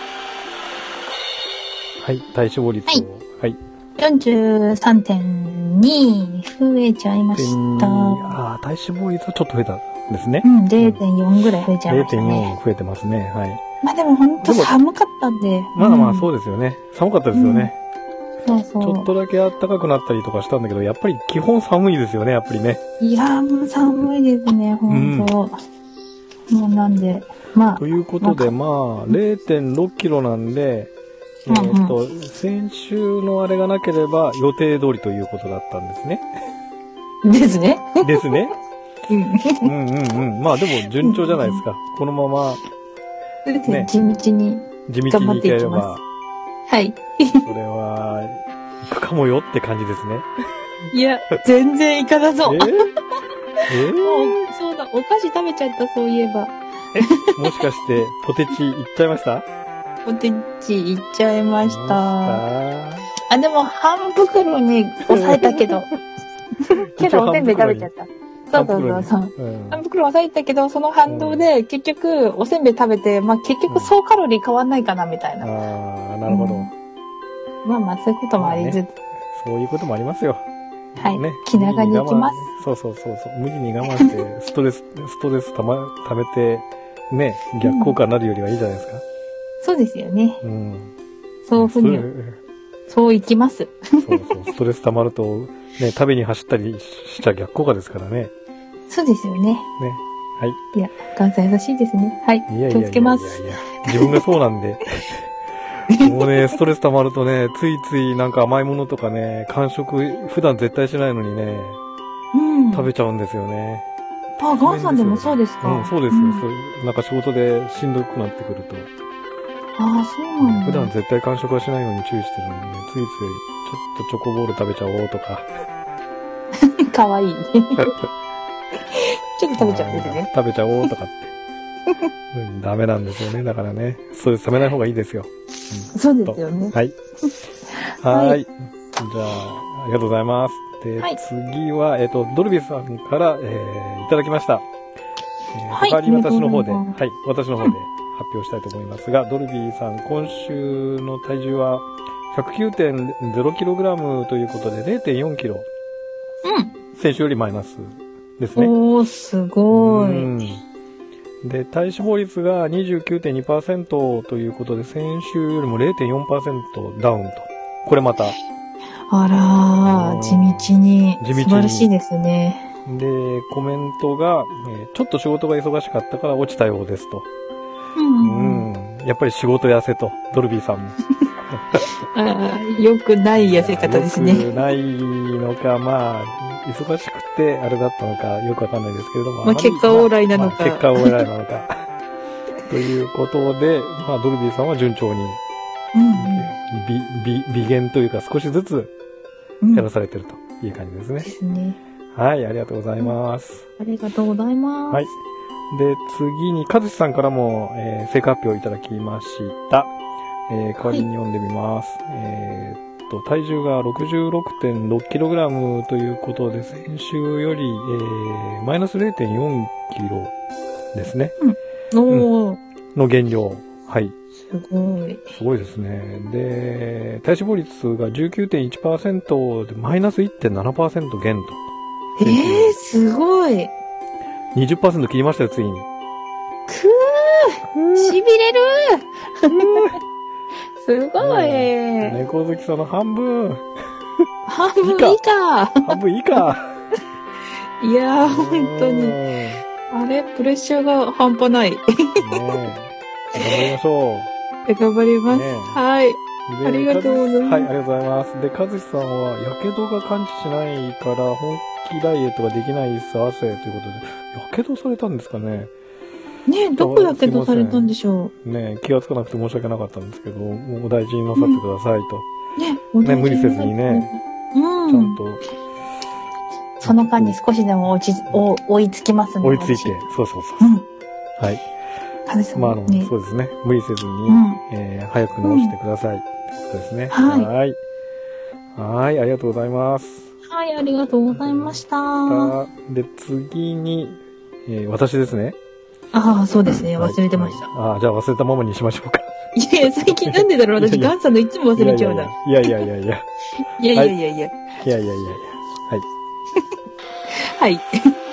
はい、体脂肪率を。はい。はいよんじゅうさんてんに 増えちゃいました。 ああ、体脂肪率はちょっと増えたんですね。 うん、れいてんよん ぐらい増えちゃいましたね。 れいてんよん 増えてますね。はい。 まあでも本当寒かったんで。 まだまあそうですよね。寒かったですよね。 うん、そうそう。 ちょっとだけ暖かくなったりとかしたんだけど、やっぱり基本寒いですよね、やっぱりね。 いやーもう寒いですね、本当、うん、もうなんで、まあ。 ということで、まあ、れいてんろっキロなんで、えー、っと、うんうん、先週のあれがなければ予定通りということだったんですね。 ですね。 ですね。 うん、 うんうんうん。まあでも順調じゃないですか。このまま、 ね、地道に頑張っていきます。はい。 それは、行くかもよって感じですね。 いや、全然行かなそう。 えー、えー、 もう、そうだ、お菓子食べちゃった、そういえば。 え、もしかして、ポテチ行っちゃいました？ ポテチ行っちゃいました。あ、でも半袋に抑えたけど。けどおせんべい食べちゃった。そうそうそうそう。うん、半袋抑えたけど、その反動で結局おせんべい食べて、まあ結局総カロリー変わんないかなみたいな。 うん、ああ、なるほど、うん。 まあまあそういうこともありつつ、ね。 そういうこともありますよ。 はい。ね。気長に行きます。 そうそうそうそう。無理に我慢して、ストレス、ストレスたま、溜めて、ね、逆効果になるよりはいいじゃないですか。 そうですよね。 うん。 そういうふうに、そういきます。 そうそう。ストレス溜まると、ね、食べに走ったりしちゃ逆効果ですからね。 そうですよね。ね。 はい。 いや、関西優しいですね。はい。いやいやいやいや気をつけます。いやいや自分がそうなんで。もうね、ストレス溜まるとね、ついついなんか甘いものとかね、間食、普段絶対しないのにね、うん、食べちゃうんですよね。 あ、ガンさんでもそうですか？ うん、そうですよ、うんそう。なんか仕事でしんどくなってくると。 ああ、そうなんだ。 普段絶対間食はしないのに注意してるのにね、ついついちょっとチョコボール食べちゃおうとか。 かわいい。ちょっと食べちゃうんですね。 食べちゃおうとかって。うん、ダメなんですよね。だからね、ストレス溜めない方がいいですよ。 うん、そうですよね。 はい。はい。はい。じゃあ、ありがとうございます。で、はい、次は、えっ、ー、と、ドルビーさんから、えー、いただきました。えー、はい。他に私の方で、はい、私の方で発表したいと思いますが、ドルビーさん、今週の体重は ひゃくきゅうてんゼロキログラム ということで れいてんよんキロ。 うん。 先週よりマイナスですね。 おー、すごい。うんで、体脂肪率が にじゅうきゅうてんにパーセント ということで、先週よりも れいてんよんパーセント ダウンと。これまた。 あらー、地道に。地道に。素晴らしいですね。 で、コメントが、えー、ちょっと仕事が忙しかったから落ちたようですと。 うん、 うん。やっぱり仕事痩せと、ドルビーさんも。 あ良くない痩せ方ですね。 良くないのか、まあ、忙しくてあれだったのかよくわかんないですけれども。 まあ、結果オーライなのか。 まあ、結果オーライなのか。ということで、まあ、ドルビーさんは順調に、うん、美、美、美減というか少しずつ減らされてるという感じですね。 ですね。 はい、ありがとうございます。 ありがとうございます。 はい。で、次に、かずしさんからも、えー、成果発表いただきました。えー、代わりに読んでみます。はい、えー、っと、体重が ろくじゅうろくてんろっキログラム ということで、先週より、えー、マイナス れいてんよんキロですね。 うん。おー、うん。 の原料。はい。 すごい。 すごいですね。で、体脂肪率が じゅうきゅうてんいちパーセント でマイナス いってんななパーセント 減と。 ええー、すごい。 にじゅっパーセント 切りましたよ、ついに。 くーしびれるすごい。 猫好きさんの半分。 半分以下。 半分以下。 いやー、本当に。あれ、プレッシャーが半端ない。ねえ。頑張りましょう。頑張ります。ね、はい。ありがとうございます。 はい、ありがとうございます。で、かずしさんは、やけどが感知しないから、本気ダイエットができないっす、汗ということで、やけどされたんですかね。 ねえ、どこやけどされたんでしょう。ねえ、気がつかなくて申し訳なかったんですけど、もうお大事になさってくださいと。 うん、 ね、無理せずにね。 うん。 ちゃんと。 その間に少しでも追いつ追いつきますので。 追いついて、そうそうそう。うん、はい。まあ、あの、 ね、 そうですね。無理せずに、うん、えー、早く治してください。うん、そうですね。 はい。 はい。はい、ありがとうございます。 はい、ありがとうございました。 で、次に、えー、私ですね。 ああ、そうですね。忘れてました。 はい、ああ、じゃあ忘れたままにしましょうか。 いやいや、最近なんでだろう私、ガンさんのいつも忘れちゃうな。 いやいやいやいや。 いやいやいやいや。いやいやいやいや。 はい。 はい。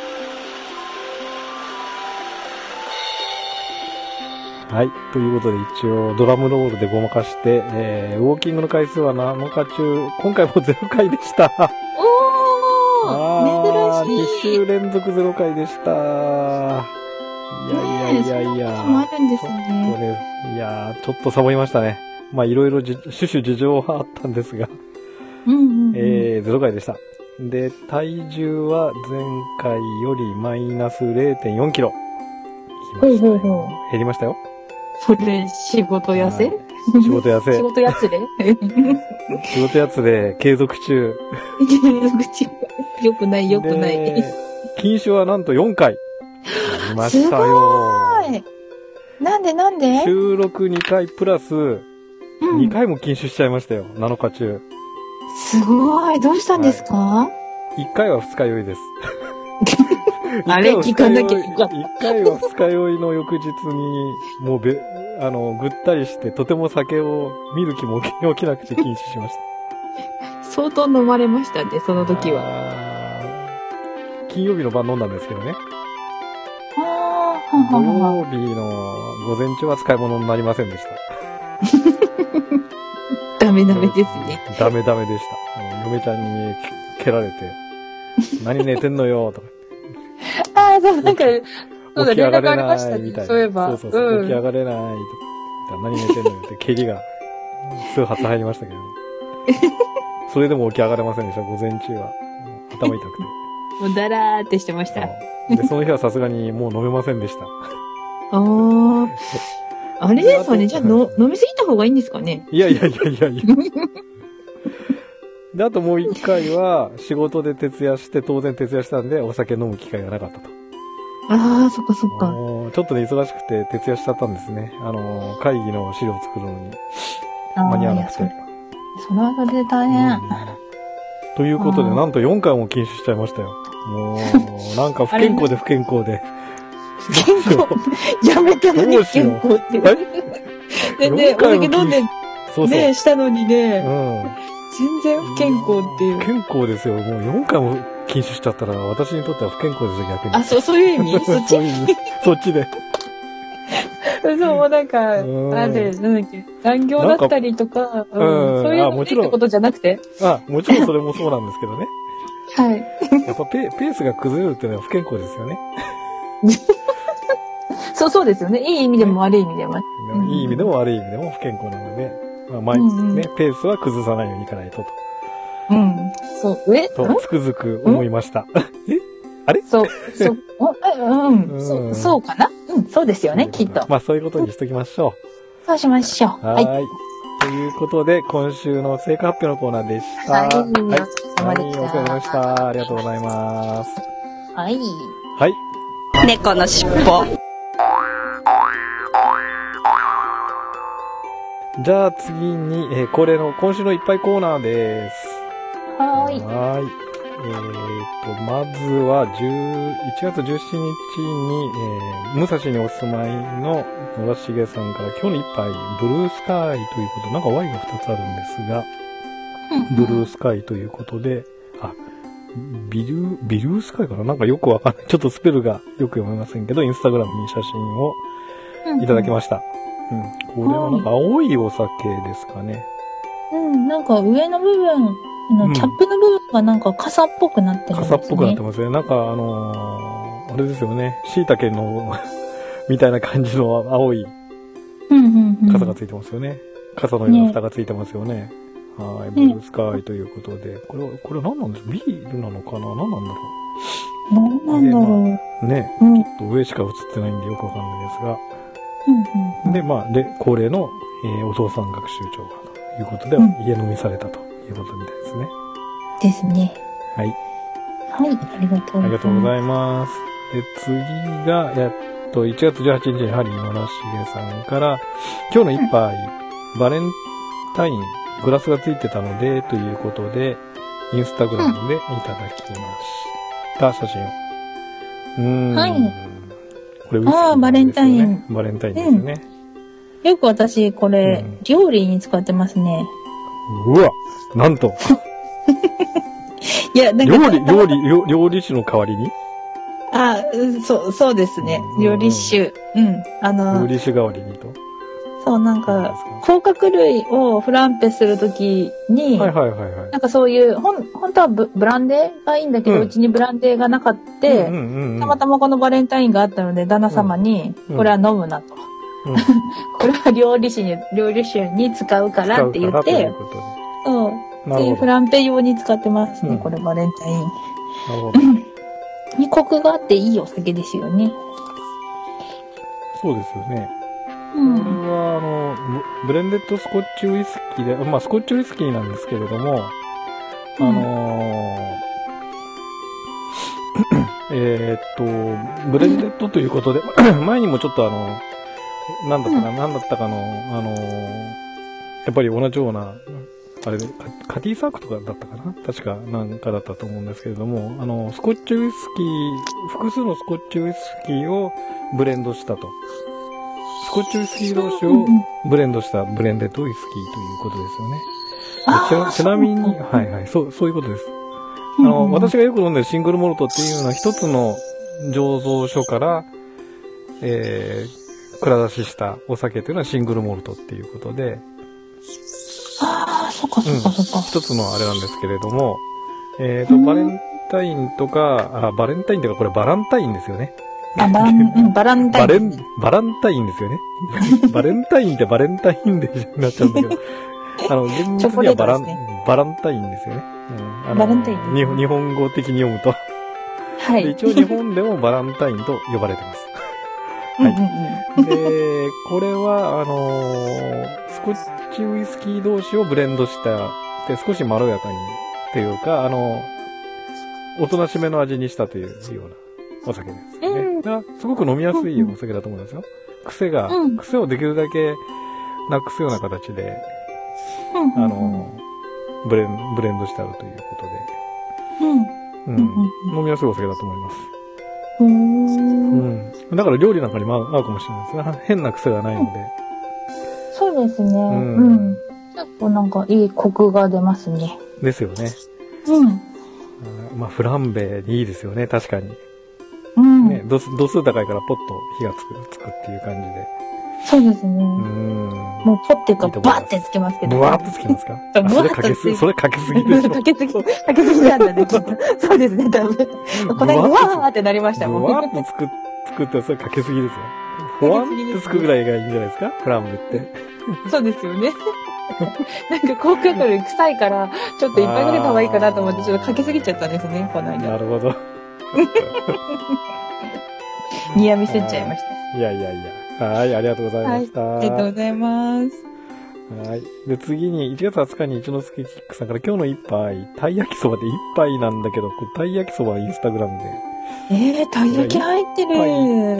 はい。ということで、一応、ドラムロールでごまかして、えー、ウォーキングの回数はなのか中、今回もゼロかいでした。 おー、珍しい。 に週連続ゼロかいでした。いやいやいやいや。 そんなこともあるんですね。 ちょっとね、いやー、ちょっとサボりましたね。まあ、いろいろじ、種々事情はあったんですが、 うんうんうん、 えー、ゼロかいでした。で、体重は前回よりマイナス れいてんよんキロ。 ほうほうほう。 減りましたよ。 それ、仕事痩せ、 仕事痩せ。 仕事やつれ仕事やつで、継続中。 継続中。よくない、よくない。 禁酒はなんとよんかい。やりましたよ。 すごい。なんでなんで収録にかいプラス、にかいも禁酒しちゃいましたよ。なのか中。 すごい。どうしたんですか、はい、 いっかいは二日酔いです。 あれ聞かなきゃよかった。 いっかいは二日酔いの翌日に、もうべ、あの、ぐったりして、とても酒を見る気も起きなくて禁酒しました。 相当飲まれましたね、その時は。 金曜日の晩飲んだんですけどね。 あ土曜日の午前中は使い物になりませんでした。 ダメダメですね。 ダメダメでした。嫁ちゃんに蹴られて、何寝てんのよ、とか。 ああ、そう、なんか、そうだ、連絡ありましたね。 みたいな。 そういえば。 そうそうそう、うん、起き上がれない、とか。何寝てんのよって、蹴りが、数発入りましたけど、ね。それでも起き上がれませんでした、午前中は。頭痛くて。 もうだらーってしてました。 で、その日はさすがにもう飲めませんでした。 ああ。あれですかね、じゃあの飲みすぎた方がいいんですかね。 いやいやいやいやいや。で、あともう一回は、仕事で徹夜して、当然徹夜したんで、お酒飲む機会がなかったと。 ああ、そっかそっか。 ちょっとね、忙しくて徹夜しちゃったんですね。あの、会議の資料を作るのに、間に合わなくて。 それはそれで大変。うん、 ということで、なんとよんかいも禁酒しちゃいましたよ。もう、なんか不健康で不健康で。 不健康やめたのに不健康って。でね、お酒飲んで、 そうそうね、したのにね。 うん。 全然不健康っていう。 不健康ですよ。もうよんかいも禁酒しちゃったら、私にとっては不健康ですよ、逆に。 あ、そう、そういう意味そっちそういう意味。そっちで。 そう、なんか、あれ、なんだっけ、残業だったりとか、うん、そういうのってことじゃなくてあ、もちろんそれもそうなんですけどね。 はい。 やっぱペ、ペースが崩れるっていうのは不健康ですよね。 そう、そうですよね。いい意味でも悪い意味でも。 いい意味でも悪い意味でも不健康なので、まあ、毎日ね、うんうん、ペースは崩さないようにいかないとと。 うん。そう、えと、つくづく思いました。えあれそう、そう、うん、うん、そう、そうかなうん、そうですよね、きっと。 まあ、そういうことにしときましょう。そうしましょう。 はい。はい。ということで、今週の成果発表のコーナーでした。 はい。お疲れ様でした。 はい、お疲れ様でした。ありがとうございます。 はい。 はい。 猫のしっぽ。 じゃあ次に、えー、恒例の今週のいっぱいコーナーです。 はーい。 はーい。 と、まずは、いちがつじゅうしちにちに、えー、武蔵にお住まいの野田茂さんから、今日の一杯、ブルースカイということで、なんか ワイ がふたつあるんですが、ブルースカイということで、あ、ビルー、ビルースカイかななんかよくわかんない。ちょっとスペルがよく読めませんけど、インスタグラムに写真をいただきました。うん、うん。これはなんか青いお酒ですかね。 うん、なんか上の部分、のキャップの部分がなんか傘っぽくなってるんですね。 傘っぽくなってますね。なんかあのー、あれですよね。椎茸のみたいな感じの青い傘がついてますよね。傘のような蓋がついてますよね。はい、ブルースカイということで、これはこれは何なんですか？ビールなのかな？何なんだろう。何なんだろう。 ね、うん、ちょっと上しか映ってないんでよくわかんないですが。うんうん、で、まあで恒例の、えー、お父さん学習長がということで、うん、家飲みされたということみたいですね。 ですね。 はい。 はい、ありがとうございます。 ありがとうございます。で、次が、やっといちがつじゅうはちにちにハリー野田茂さんから、今日の一杯、うん、バレンタイン、グラスがついてたので、ということで、インスタグラムでいただきました。写真を。うーん。はい。これウイスキー、ね、 ああ、バレンタイン。 バレンタインですね。 うん、よく私、これ、うん、料理に使ってますね。 うわ、なんと。 いや、なんか。 料理、料理、料理酒の代わりにあ、そう、そうですね。料理酒。うん。あの。 料理酒代わりにと。 そう、なんか、甲殻類をフランペするときに、 はいはいはいはい。 なんかそういう、ほん、本当はブ、ブランデーがいいんだけど、うん、うちにブランデーがなかった、うんうんうん、たまたまこのバレンタインがあったので、旦那様に、これは飲むなと。うん、これは料理酒に、料理酒に使うからって言って、そう。っていうフランペ用に使ってますね、うん、これバレンタイン。なるほど。にコクがあっていいお酒ですよね。 そうですよね。うん、これは、あの、ブレンデッドスコッチウイスキーで、まあ、スコッチウイスキーなんですけれども、うん、あのー、えっと、ブレンデッドということで、前にもちょっとあの、なんだったかな、なんだったかの、あのー、やっぱり同じような、あれで、カティサークとかだったかな確かなんかだったと思うんですけれども、あの、スコッチウイスキー、複数のスコッチウイスキーをブレンドしたと。スコッチウイスキー同士をブレンドしたブレンデッドウイスキーということですよね。ち, ちなみに、はいはい、そう、そういうことです。あの、うん、私がよく飲んでるシングルモルトっていうのは一つの醸造所から、えー、蔵出ししたお酒というのはシングルモルトっていうことで、 ああ、そっかそっかそっか。 一つのあれなんですけれども、えっと、バレンタインとか、あ、バレンタインとかこれバランタインですよね。 あ、バラン、バランタイン。 バレン、バランタインですよね。バレンタインってバレンタインでになっちゃうんだけど。あの、厳密にはバラン、ね、バランタインですよね。うん、あのバランタイン、 ね。日本語的に読むと。はい。一応日本でもバランタインと呼ばれてます。はい。で、これは、あのー、スコッチウイスキー同士をブレンドした、で、少しまろやかに、というか、あの、おとなしめの味にしたというようなお酒ですね。うん、だすごく飲みやすいお酒だと思うんですよ。癖が、うん、癖をできるだけなくすような形で、うん、あの、ブレン、ブレンドしてあるということで、うんうん、飲みやすいお酒だと思います。うん。だから料理なんかにも合うかもしれないですね。変な癖がないので。 そうですね。うん。うん、結構なんかいいコクが出ますね。 ですよね。 うん。 まあ、フランベいいですよね、確かに。うん。ね、度数、度数高いからポッと火がつく、つくっていう感じで。 そうですね。うん。もうポッていうか、バーってつけますけど。 ブワーってつけますかそれかけすぎ、それかけすぎでしょ。 かけすぎ、かけすぎなんだね、きっと。そうですね、多分。この間、ブワーってなりましたもん。 ブワーってつく、作ったらそれかけすぎですよ。フワンってつくぐらいがいいんじゃないですかフランベって。 そうですよね。なんか高価類臭いから、ちょっといっぱいかけた方がいいかなと思って、ちょっとかけすぎちゃったんですね、この間。 なるほど。 ニヤミせちゃいました。 いやいやいや。はい、ありがとうございました。 はい、ありがとうございます。 はい。で、次に、いちがつはつかに一之輔キックさんから今日の一杯、たい焼きそばで一杯なんだけど、たい焼きそばインスタグラムで。 えー、たい焼き入ってる。 一杯って、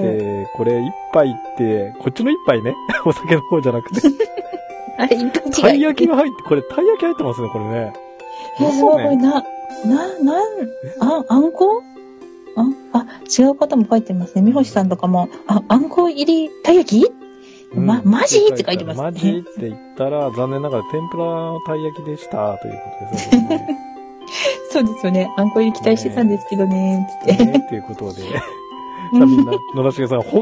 これ一杯って、こっちの一杯ね。お酒の方じゃなくて。 あれ、一杯違う。 たい焼きが入って、これたい焼き入ってますね、これね。 えー、すごいな。 な、なん、あ、あんこあ、あ、違う方も書いてますね。みほしさんとかも、あ、あんこ入りたい焼き、うん、ま、マジって書いてますね。 マジって言ったら、残念ながら天ぷらのたい焼きでした、ということですよね。 そうですよね。あんこ入り期待してたんですけどね、つって。 ね、っていうことで。さあみんな、野良重さん、ほって。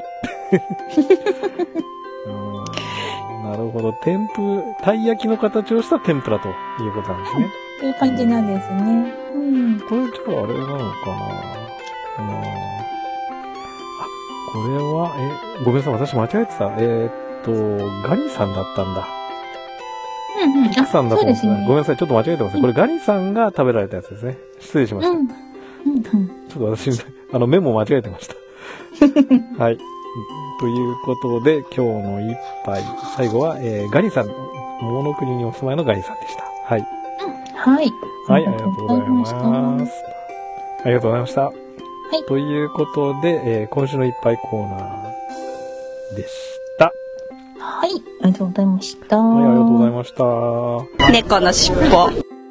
なるほど。天ぷ、たい焼きの形をした天ぷらということなんですね。 という感じなんですね。うん。 これじゃああれなのかな、あのー、あ、これは、え、ごめんなさい、私間違えてた。えー、っと、ガリさんだったんだ。 うんうん。 キクさんだと思うんですね。 ね、 ごめんなさい、ちょっと間違えてます。これガリさんが食べられたやつですね。失礼しました。うん。うんうん、ちょっと私、あの、メモ間違えてました。はい。ということで、今日の一杯、最後は、えー、ガリさん、桃の国にお住まいのガリさんでした。はい。 はい。 はい、ありがとうございます。ありがとうございました。はい。ということで、えー、今週の一杯コーナーでした。 はい、ありがとうございました。 はい、ありがとうございました。 猫のしっぽ。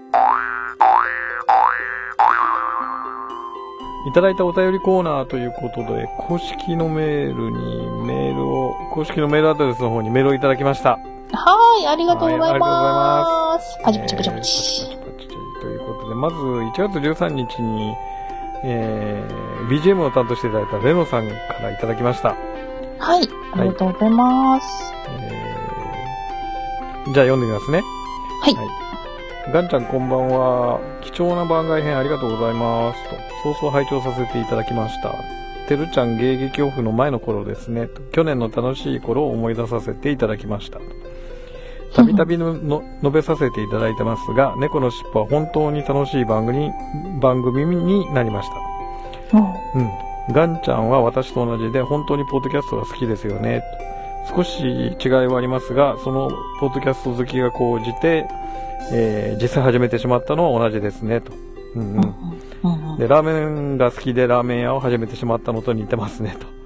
いただいたお便りコーナーということで、公式のメールにメールを、公式のメールアドレスの方にメールをいただきました。 はい、ありがとうございます。パチパチパチパチ。 パチパチパチということで、まずいちがつじゅうさんにちに、えー、ビージーエム を担当していただいたレノさんからいただきました。 はい、ありがとうございます。 はい、えー、じゃあ読んでみますね。 はい。はい、 ガンちゃんこんばんは。貴重な番外編ありがとうございますと。早々拝聴させていただきました。てるちゃん迎撃オフの前の頃ですね。去年の楽しい頃を思い出させていただきました。たびたびの述べさせていただいてますが、猫のしっぽは本当に楽しい番組、番組になりました。うん。ガンちゃんは私と同じで本当にポッドキャストが好きですよね。少し違いはありますが、そのポッドキャスト好きが高じて、えー、実際始めてしまったのは同じですねと。うんうん。で、ラーメンが好きでラーメン屋を始めてしまったのと似てますねと。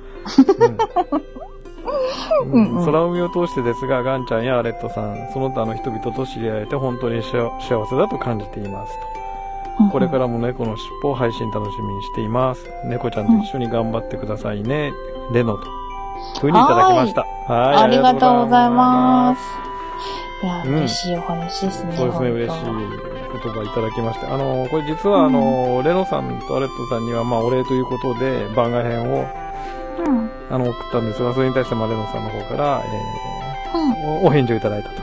うんうん、空海を通してですが、ガンちゃんやアレットさん、その他の人々と知り合えて本当に幸せだと感じていますと。これからも猫のしっぽを配信楽しみにしています。猫ちゃんと一緒に頑張ってくださいね。うん、レノと。ふうにいただきました。はい。 ありがとうございます。いや、うん、嬉しいお話ですね。 そうですね、嬉しい言葉いただきました。あの、これ実はあの、うん、レノさんとアレットさんには、まあ、お礼ということで、番外編を、うん、あの、送ったんですが、それに対して、まあ、レノさんの方から、えーうん、お返事をいただいたと。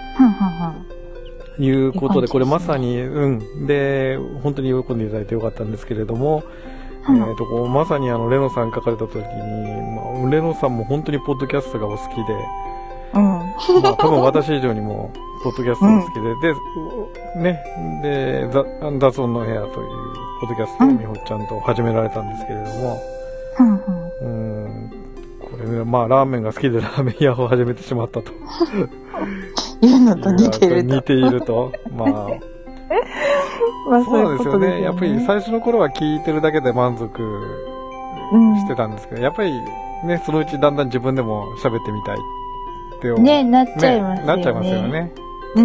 うん、いうことで、これまさに、うん。で、本当に喜んでいただいてよかったんですけれども、うん、えっと、こう、まさにあの、レノさん書かれた時に、まあ、レノさんも本当にポッドキャストがお好きで、うん。まあ、多分私以上にも、ポッドキャストが好きで、うん、で、ね、で、雑音の部屋という、ポッドキャストをみほちゃんと始められたんですけれども、うん、うん、これね、まあ、ラーメンが好きでラーメン屋を始めてしまったと。 いうのと似ていると。 似ていると。まあ、まあそうですよね。ね、やっぱり最初の頃は聞いてるだけで満足してたんですけど、うん、やっぱりね、そのうちだんだん自分でも喋ってみたいってね、なっちゃいますよね。 なっちゃいますよね。うん、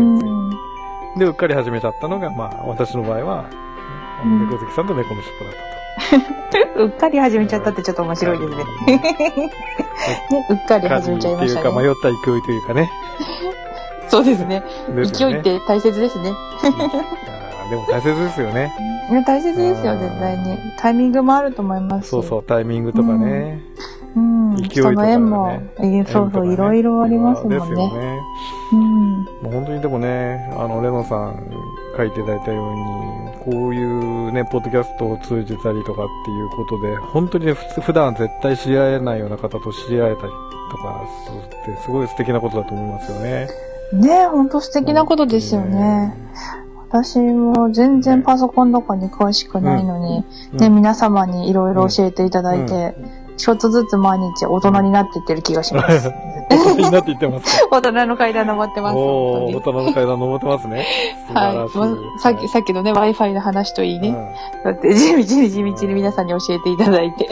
で、うっかり始めちゃったのが、まあ、私の場合は、うん、猫好きさんと猫のしっぽだったと。うっかり始めちゃったってちょっと面白いですね。ね、うっかり始めちゃいましたね。 っていうか、迷った勢いというかね。 そうですね。勢いって大切ですね。 でも大切ですよね。 大切ですよ、絶対に。タイミングもあると思います。 そうそう、タイミングとかね。 うん。勢いとかね。その縁も、そうそう、いろいろありますもんね。ですよね。 うん。もう本当にでもね、あの、レノさん書いていただいたように、こういうね、ポッドキャストを通じたりとかっていうことで、本当に普段絶対知り合えないような方と知り合えたりとかってすごい素敵なことだと思いますよね。 ねえ、本当素敵なことですよね。私も全然パソコンとかに詳しくないのに、うん、ね、皆様にいろいろ教えていただいて、うん、ちょっとずつ毎日大人になっていってる気がします。 大人になっていってます大人の階段登ってます。 おー、大人の階段登ってますね。 はい。さっき、さっきのね、Wi-Fi の話といいね。うん、だって、地道に地道に皆さんに教えていただいて。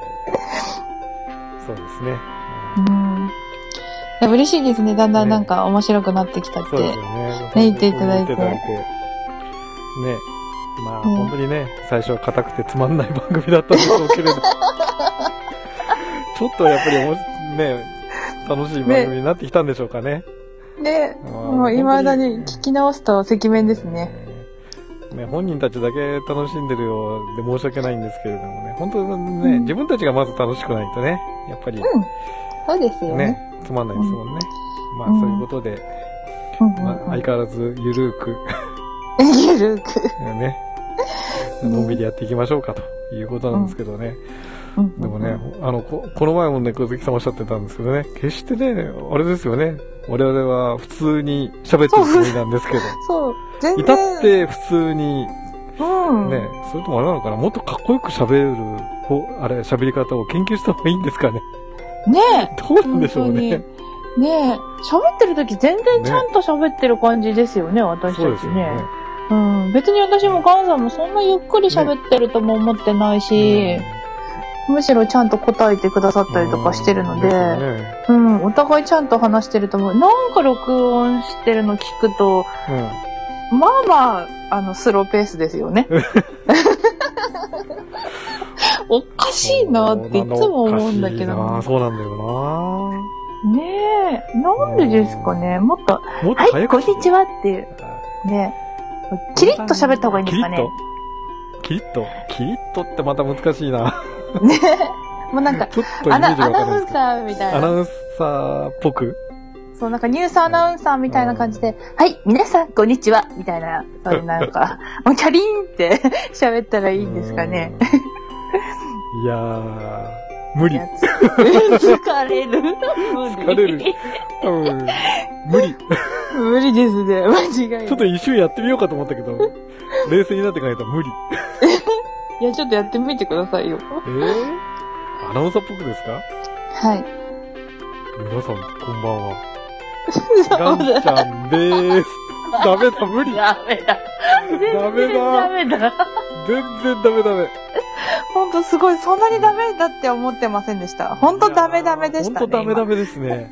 そうですね。 うん嬉しいですね。だんだんなんか面白くなってきたって。ね、言っていただいて。ね。 まあ、うん、本当にね、最初は硬くてつまんない番組だったんでしょうけれど。ちょっとやっぱりね、楽しい番組になってきたんでしょうかね。 ね、もう未だに聞き直すと赤面ですね。 ね、本人たちだけ楽しんでるようで申し訳ないんですけれどもね、本当ね、うん、自分たちがまず楽しくないとね、やっぱり。うん。 そうですよね。ね、 つまんないですもんね。うん、まあ、そういうことで、うんまあ、相変わらずゆるーく。 ゆるーく。 ね。のんびりやっていきましょうかということなんですけどね。うん、でもね、あの、こ、この前もね、小関さんおっしゃってたんですけどね、決してね、あれですよね。我々は普通に喋ってるつもりなんですけど。 そう、全然。 至って普通に、 うん。 ね、それともあれなのかな、もっとかっこよく喋る、あれ、喋り方を研究した方がいいんですかね。 ねえ。 どうなんでしょうね。 ねえ。喋ってる時全然ちゃんと喋ってる感じですよね、ね私たちね。そうですよね。うん。別に私もガンさんもそんなゆっくり喋ってるとも思ってないし、ねうん、むしろちゃんと答えてくださったりとかしてるので、ね、うん、お互いちゃんと話してると思う。なんか録音してるの聞くと、うん、まあまあ、あの、スローペースですよね。おかしいなっていつも思うんだけど。 ああ、そうなんだよなねえ、なんでですかね。もっと、もっとはい、こんにちはっていう。ねキリッと喋った方がいいんですかね。 キリッとキリッとってまた難しいな。 ねもうなんか、ちょっとアナウンサーみたいな。 アナウンサーっぽくそう、なんかニュースアナウンサーみたいな感じで、はい、皆さん、こんにちはみたいな、そういうなんか、もうキャリーンって喋ったらいいんですかね。 いやー、無理。 疲れる。 疲れる。多分、無理。 無理ですね、間違いない。 ちょっと一瞬やってみようかと思ったけど、冷静になって考えたら無理。 いや、ちょっとやってみてくださいよ。 えー、アナウンサーっぽくですか？ はい。 皆さん、こんばんは。ガンちゃんでーす。ダメだ、無理。 ダメだ。 ダメだ。 ダメだ。 全然ダメダメ。 ほんとすごい、そんなにダメだって思ってませんでした。ほんとダメダメでしたね。 ほんとダメダメですね。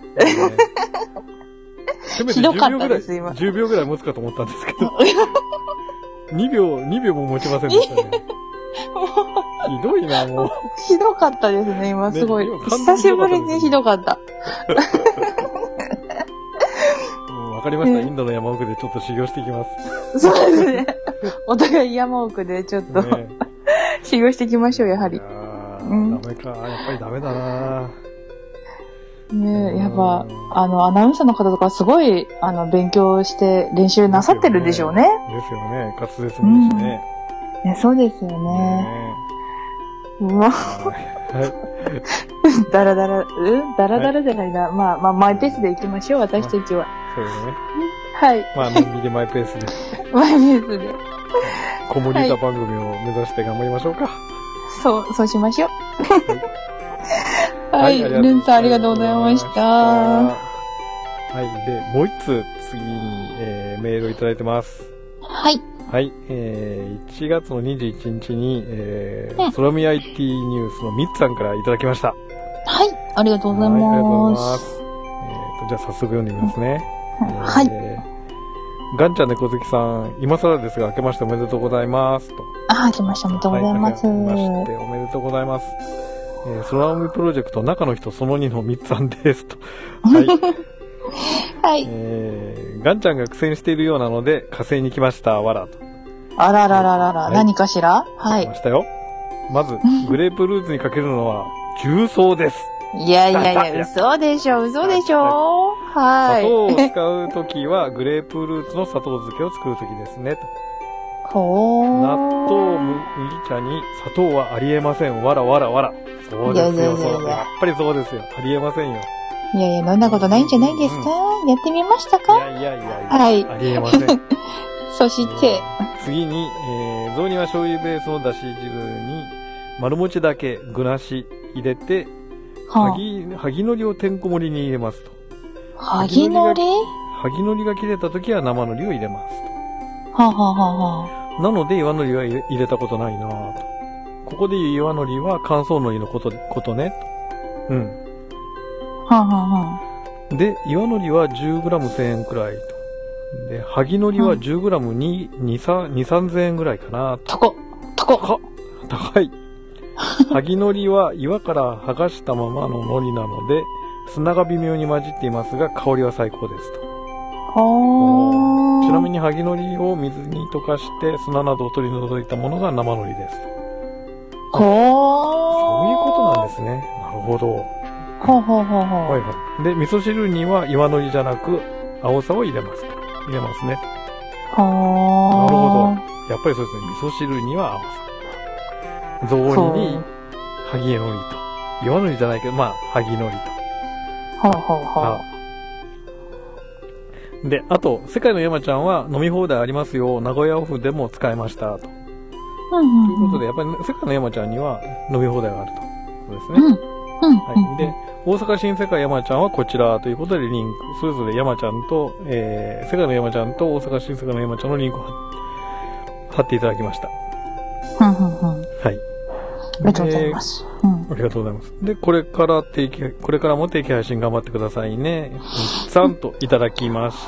ひどかったです、今。 じゅうびょうぐらい持つかと思ったんですけど。にびょう、にびょうも持ちませんでしたね。ひどいな、もう。 ひどかったですね、今、すごい。ね、久しぶりにひどかった。 わかりました、インドの山奥でちょっと修行していきます。 そうですね。お互い山奥でちょっと、ね、修行していきましょう、やはり。 うん、ダメか、やっぱりダメだなねえ、やっぱ、あの、アナウンサーの方とかすごい、あの、勉強して練習なさってるんでしょうね。 ですよね。滑舌もいいしね。 うん、そうですよね。ねうわ。はい。だらだら、うんだらだらじゃないな。はい、まあ、まあ、マイペースで行きましょう、私たちは。 そうですね。 はい。 まあ、のんびりマイペースで。 マイペースで。 子守歌番組を目指して頑張りましょうか。はい、 そう、そうしましょう。はい、はい、ルンさんありがとうございました。はい、で、もう一つ次に、えー、メールをいただいてます。 はい。 はい、えー、いちがつのにじゅういちにちに、えー、空見 アイティー ニュースのミッツさんからいただきました。 はい、ありがとうございます。はい、ありがとうございます。 えーと、じゃあ早速読んでみますね。 はい。 えー、ガンちゃん猫好きさん、今更ですが、明けましておめでとうございます。と。 あ、明けましておめでとうございます。 はい、明けましておめでとうございます。えー、空海プロジェクト中の人そのにのみっつさんですと。はい。 はい。 えー、ガンちゃんが苦戦しているようなので火星に来ました。わらと。 あららららら、はい、何かしらはい。 来ましたよ。まず、グレープフルーツにかけるのは重曹です。 いやいやいや、嘘でしょ、嘘でしょ。はい。 砂糖を使うときは、グレープフルーツの砂糖漬けを作るときですね。と。 ほー。 納豆麦茶に砂糖はありえません。わらわらわら。そうですよ。いやいやいやいややっぱりそうですよ。ありえませんよ。 いやいや、そんなことないんじゃないですか、うん、やってみましたか？ いやいやいやいや。 はい。 ありえません。 そして、えー、次に、えー、雑煮は醤油ベースのだし汁に、丸餅だけ具なし入れて、はぎ、はぎのりをてんこ盛りに入れますと。 はぎのり？ はぎのりが切れたときは生のりを入れますと。はあ、はあははあ、なので岩のりは入れ、入れたことないなぁと。ここで言う岩のりは乾燥のりのこと、ことね。と。うん。 はあ、はあはあ、で、岩のりは じゅうグラムせんえんくらいと。 で、はぎのりは じゅうグラム に、に、さんぜんえんぐらいかな。 高っ高っ高い。はぎのりは岩から剥がしたままののりなので、砂が微妙に混じっていますが、香りは最高ですと。 はちなみに、はぎのりを水に溶かして砂などを取り除いたものが生のりですと。 はそういうことなんですね。なるほど。 はあ、はあはあはあ、 はいはい。で、味噌汁には岩のりじゃなく、青さを入れますと。入れますね。 はあ。 なるほど。やっぱりそうですね。味噌汁には青さ。雑煮に、はぎのりと。岩のりじゃないけど、まあ、はぎのりと。 はあはあはあ。で、あと、世界の山ちゃんは飲み放題ありますよ。名古屋オフでも使えましたと。 うんうんうん、 ということで、やっぱり世界の山ちゃんには飲み放題があると。そうですね。 うん。うん。 はい。で、大阪新世界山ちゃんはこちらということでリンク、それぞれ山ちゃんと、えー、世界の山ちゃんと大阪新世界の山ちゃんのリンクを貼っていただきました。 うんうんうん。 はい。 ありがとうございます。うん。 ありがとうございます。で、これから定期、これからも定期配信頑張ってくださいね。さんといただきました。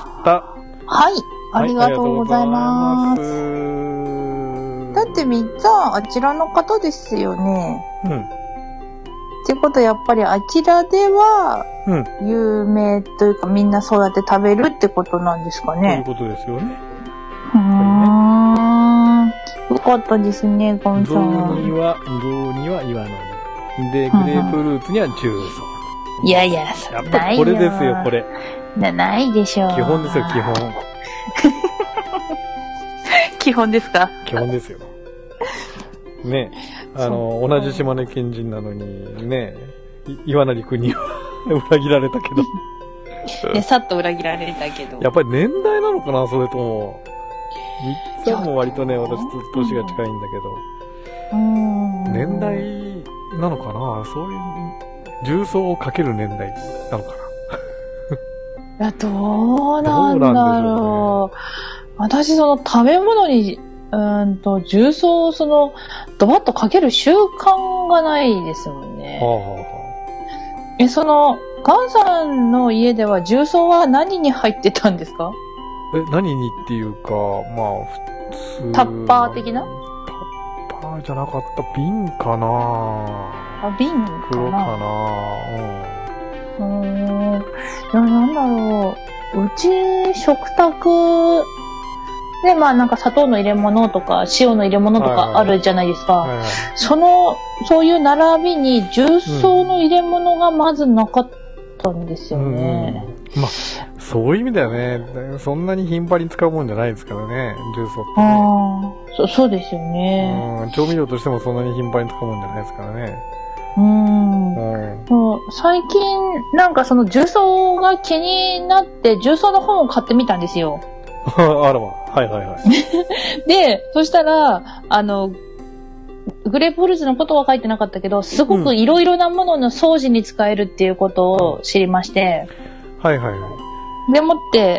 はい。ありがとうございます。 はい、 だってみっつはあちらの方ですよね。 うん。 っていうことはやっぱりあちらでは、有名というか、みんなそうやって食べるってことなんですかね。 そういうことですよね。 うーん。よかったですね、ゴンさん。 雑煮は、雑煮は岩のり。で、グレープフルーツには重曹。 いやいや、そやっぱこれですよ、これ。 な、ないでしょう。 基本ですよ、基本。 基本ですか？ 基本ですよ。ね、あの、同じ島根県人なのに、ね、岩成くんには裏切られたけど。 ね、さっと裏切られたけど。 やっぱり年代なのかな、それとも。みっつはもう割とね、私と年が近いんだけど。 うーん。 年代なのかな、そういう、重曹をかける年代なのかな。いや、どうなんだろう。私、その食べ物に、うーんと、重曹をその、ドバッとかける習慣がないですもんね。 はあはあはあ、 え、その、ガンさんの家では重曹は何に入ってたんですか？ え、何にっていうか、まあ、普通。 タッパー的な？ タッパーじゃなかった。瓶かなあ、瓶かな黒かなうん。うーん。いや、なんだろう。うち、食卓で、まあなんか砂糖の入れ物とか、塩の入れ物とかあるじゃないですか。 はいはい、 その、そういう並びに重曹の入れ物がまずなかったんですよね。 うんうん、まあ、そういう意味だよね。そんなに頻繁に使うもんじゃないですからね、重曹ってね。 ああ、そ、そうですよね、 うん。調味料としてもそんなに頻繁に使うもんじゃないですからね。 うん。うん、もう最近、なんかその重曹が気になって、重曹の本を買ってみたんですよ。 あらま。はいはいはい。 で、そしたら、あの、グレープフルーツのことは書いてなかったけど、すごくいろいろなものの掃除に使えるっていうことを知りまして。 うん、はいはいはい。 でもって、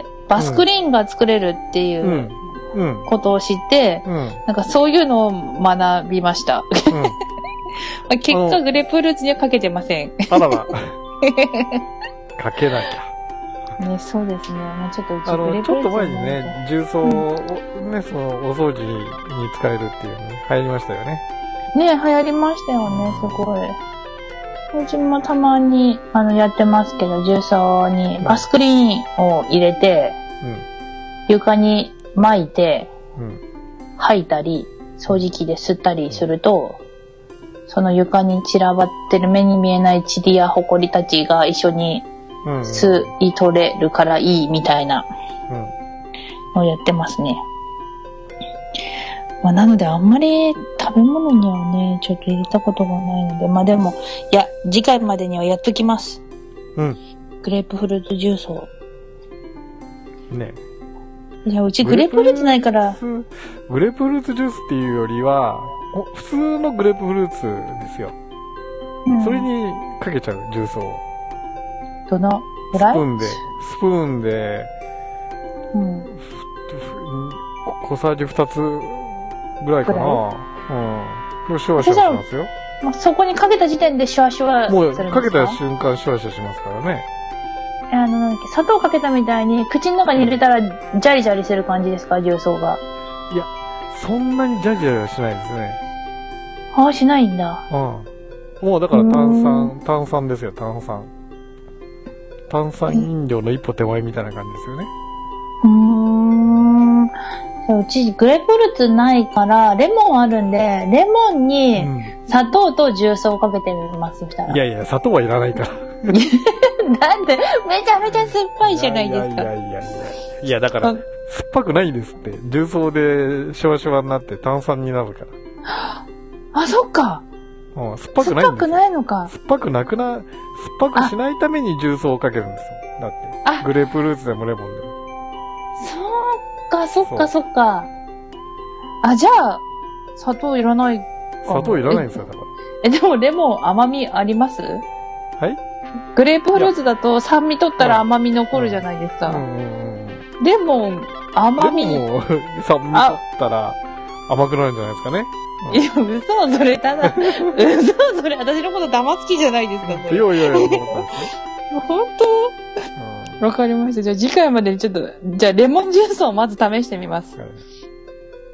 バスクリーンが作れるっていうことを知って、うんうん、なんかそういうのを学びました。うん、結果、グレープフルーツにはかけてません。 あらら。かけなきゃ。 ね、そうですね。もうちょっとうちあの、ちょっと前にね、重曹をね、その、お掃除に使えるっていうね、流行りましたよね。 ね、流行りましたよね、すごい。うちもたまに、あの、やってますけど、重曹にバスクリーンを入れて、うん、床に巻いて、うん、吐いたり、掃除機で吸ったりすると、その床に散らばってる目に見えない塵や埃たちが一緒に吸い取れるからいいみたいなのをやってますね。まあ、なのであんまり食べ物にはね、ちょっと入れたことがないので、まあでも、いや、次回までにはやっときます。うん。グレープフルーツ重曹。 ね。 いや、うちグレープフルーツないから。 グレープフルーツジュースっていうよりは、普通のグレープフルーツですよ。うん、それにかけちゃう、重曹を。 どのぐらい？ スプーンで、スプーンで、うん、小さじ二つぐらいかな。うん。これシュワシュワしますよ。 まあ、そこにかけた時点でシュワシュワするんですか？ もうかけた瞬間シュワシュワしますからね。 あの、なんだっけ、砂糖かけたみたいに、口の中に入れたら、ジャリジャリする感じですか、重曹が。 いや、そんなにジャリジャリはしないですね。 ああ、しないんだ。 うん。もうだから炭酸、炭酸ですよ、炭酸。炭酸飲料の一歩手前みたいな感じですよね。 うーん。うち、グレープフルーツないから、レモンあるんで、レモンに砂糖と重曹をかけてみます、そしたら。 いやいや、砂糖はいらないから。 なんで、めちゃめちゃ酸っぱいじゃないですか。 いやいやいやいや。いや、だから、酸っぱくないですって。重曹でシュワシュワになって炭酸になるから。 あ、そっか。 うん、酸っぱくないんですよ。酸っぱくないのか。 酸っぱくなくな、酸っぱくしないために重曹をかけるんですよ。だって。グレープフルーツでもレモンでも。 そっか、そっか、そっか。あ、じゃあ、砂糖いらないか。 砂糖いらないんですよ、だから。 え、でもレモン甘みあります？ はい？ グレープフルーツだと酸味取ったら甘み残るじゃないですか。うんうんうん、レモン、甘み。 レモン、酸味取ったら甘くなるんじゃないですかね。 うん、いや、嘘、それただ、嘘、それ私のこと騙す気じゃないですか、それ。 いやいやいや、思ったんですよ。 本当？わかりました。じゃあ次回までにちょっと、じゃあレモンジュースをまず試してみます。はい。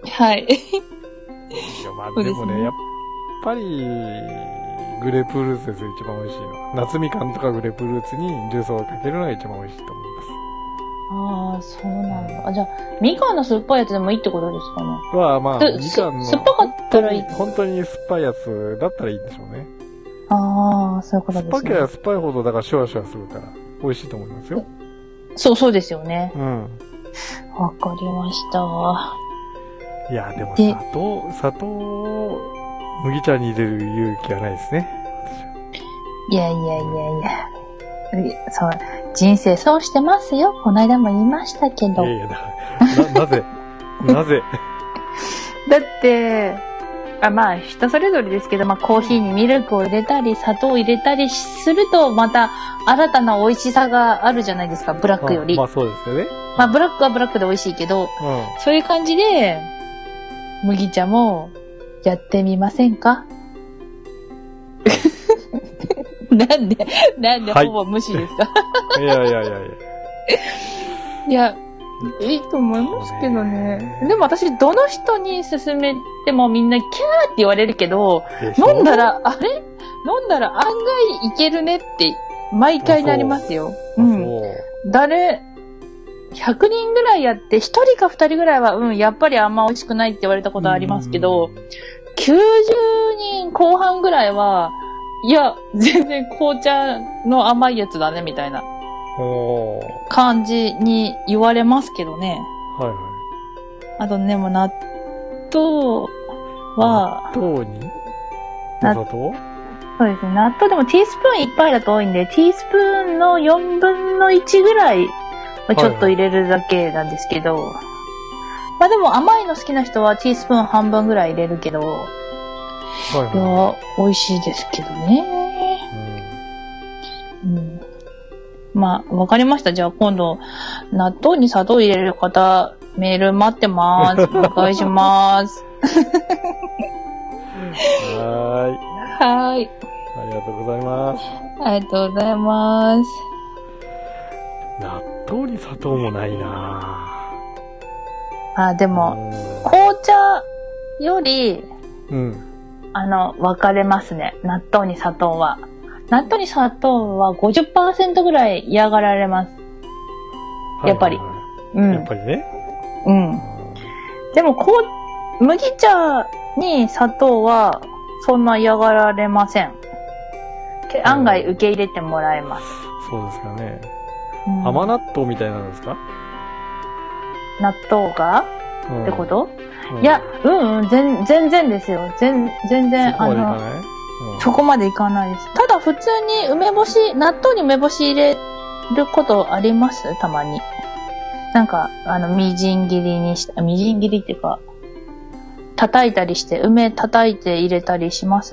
はい。いや、 まあでもね、やっぱり、グレープフルーツですよ、一番美味しいの。夏みかんとかグレープフルーツにジュースをかけるのが一番美味しいと思います。 ああ、そうなんだ。あ、じゃあ、みかんの酸っぱいやつでもいいってことですかね。 まあまあ、みかんの。 酸っぱかったらいい。 本当に酸っぱいやつだったらいいんでしょうね。 ああ、そういうことですね。 酸っぱければ酸っぱいほど、だからシュワシュワするから、美味しいと思いますよ。 そう、そうですよね。 うん。 わかりましたわ。 いや、でも砂糖、砂糖を麦茶に入れる勇気はないですね。 いやいやいやいや。そう、人生そうしてますよ。この間も言いましたけど。 いやいや、だから、な、なぜなぜだって、あ、まあ、人それぞれですけど、まあ、コーヒーにミルクを入れたり、砂糖を入れたりすると、また、新たな美味しさがあるじゃないですか、ブラックより。 まあ、そうですよね。 まあ、ブラックはブラックで美味しいけど、うん、そういう感じで、麦茶も、やってみませんか？なんで、なんでほぼ無視ですか？ はい、いやいやいやいや。 いや、いいと思いますけどね。でも私、どの人に勧めてもみんなキャーって言われるけど、飲んだら、あれ飲んだら案外いけるねって毎回なりますよ。うん。誰、ひゃくにんぐらいやってひとりかふたりぐらいは、うん、やっぱりあんま美味しくないって言われたことありますけど、きゅうじゅうにんこう半ぐらいは、いや、全然紅茶の甘いやつだね、みたいな感じに言われますけどね。 はいはい。 あとね、もう納豆は、 納豆に納豆？ そうですね。納豆でもティースプーンいっぱいだと多いんで、ティースプーンのよんぶんのいちぐらいはちょっと入れるだけなんですけど、はいはい、まあでも甘いの好きな人はティースプーン半分ぐらい入れるけど、はいはい、いや、美味しいですけどね。うん。うん、まあ、わかりました。じゃあ今度、納豆に砂糖入れる方、メール待ってます。お願いします。 はーい。 はーい。 ありがとうございます。 ありがとうございます。 納豆に砂糖もないなぁ。 あ、でも、紅茶より、 うん。 あの、分かれますね。納豆に砂糖は。納豆に砂糖は ごじゅっパーセント ぐらい嫌がられます。やっぱり。はいはいはい、うん。 やっぱりね。 うん。でも、こう、麦茶に砂糖は、そんな嫌がられません。案外受け入れてもらえます。 そうですかね。うん、甘納豆みたいなんですか？ 納豆が、うん、ってこと、うん、いや、うんうん、全、全然ですよ。全、全然、あの、うん、そこまでいかないです。ただ、普通に梅干し、納豆に梅干し入れることあります？たまに。なんか、あの、みじん切りにした、みじん切りっていうか、叩いたりして、梅叩いて入れたりします？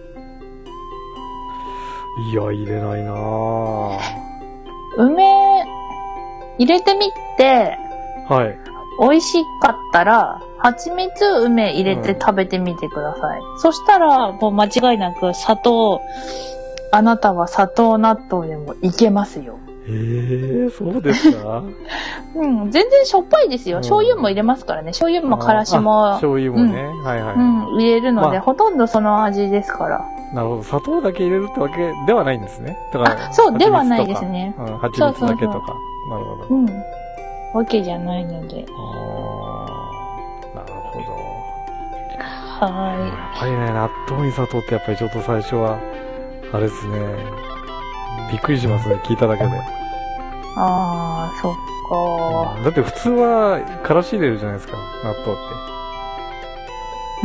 いや、入れないなぁ。 梅、入れてみて、 はい。 美味しかったら、蜂蜜梅入れて食べてみてください。うん、そしたら、もう間違いなく砂糖、あなたは砂糖納豆でもいけますよ。 えー、そうですか？ うん、全然しょっぱいですよ。醤油も入れますからね。醤油もからしも。 醤油もね、うん、はいはい。 うん、入れるので、まあ、ほとんどその味ですから。 なるほど。砂糖だけ入れるってわけではないんですね。だからあ、そう、ではないですね。 うん、蜂蜜だけとか。そうそうそう、なるほど。 うん。わけじゃないので。 ああ、なるほど。 はい。 やっぱりね、納豆に砂糖ってやっぱりちょっと最初は、あれですね。びっくりしますね、聞いただけで。 ああ、そっか。 だって普通は、からし入れるじゃないですか、納豆って。 うん、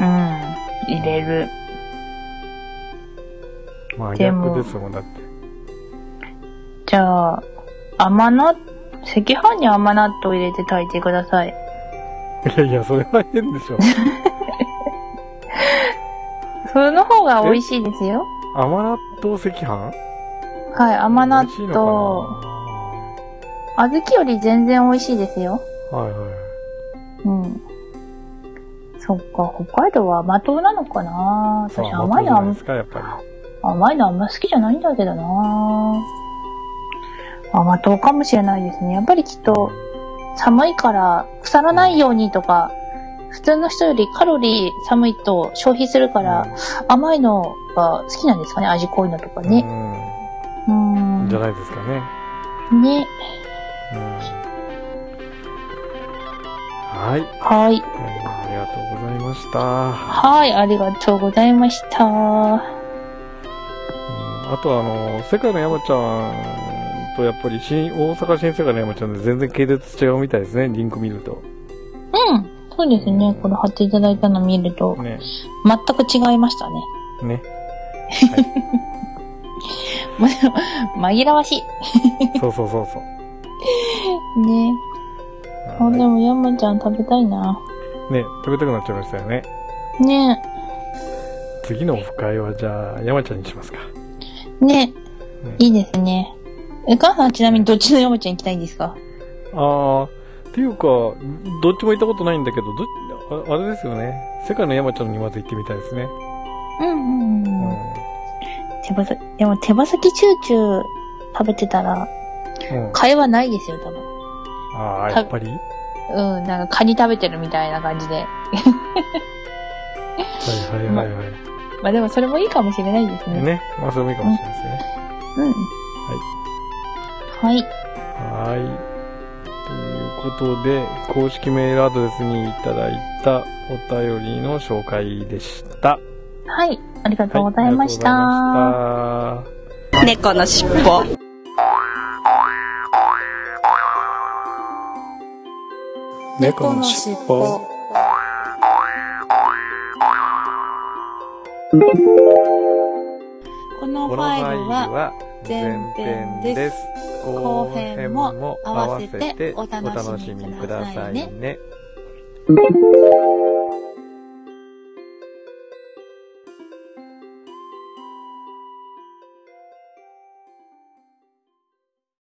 入れる。 まあ逆ですもん、だって。 じゃあ、甘納、赤飯に甘納豆入れて炊いてください。 いやいや、それは変でしょ。 その方が美味しいですよ。 甘納豆赤飯？ はい、甘納豆。小豆より全然美味しいですよ。 はいはい。 うん。そっか、北海道は甘党なのかな？私甘いのあんま、甘いのあんま好きじゃないんだけどな。甘党かもしれないですね。やっぱりきっと寒いから腐らないようにとか、普通の人よりカロリー寒いと消費するから、甘いのが好きなんですかね、味濃いのとかね。 うん。うんじゃないですかね。 ね。 うん、はい。 はい、 えー。ありがとうございました。 はい、ありがとうございました。うん、 あとあの、世界の山ちゃんとやっぱり新、大阪新世界の山ちゃんで全然系列違うみたいですね、リンク見ると。 うん、そうですね、うん、これ貼っていただいたの見ると、ね、全く違いましたね。 ね。 はい、紛らわしい。 そうそうそうそう。 ねえ。あ、でも山ちゃん食べたいな。 ね、食べたくなっちゃいましたよね。 ねえ。次のオフ会はじゃあ山ちゃんにしますか。 ねえ、ね、いいですね。え、母さんちなみにどっちの山ちゃん行きたいんですか？ あー、っていうか、どっちも行ったことないんだけど、どあ、あれですよね。世界の山ちゃんにまず行ってみたいですね。 うんうんうん。うん、手羽先、でも手羽先チューチュー食べてたら、うん、会話ないですよ、多分。 ああ、やっぱり？ うん、なんかカニ食べてるみたいな感じで。 はいはいはいはい。 ま、まあでもそれもいいかもしれないですね。 ね。まあそれもいいかもしれないですね。 うん。うん、はい。 はい。はい。ということで、公式メールアドレスにいただいたお便りの紹介でした。 はい。ありがとうございました。 はい、猫のしっぽ。 猫のしっぽ。 このファイルは前編です。後編も合わせてお楽しみくださいね。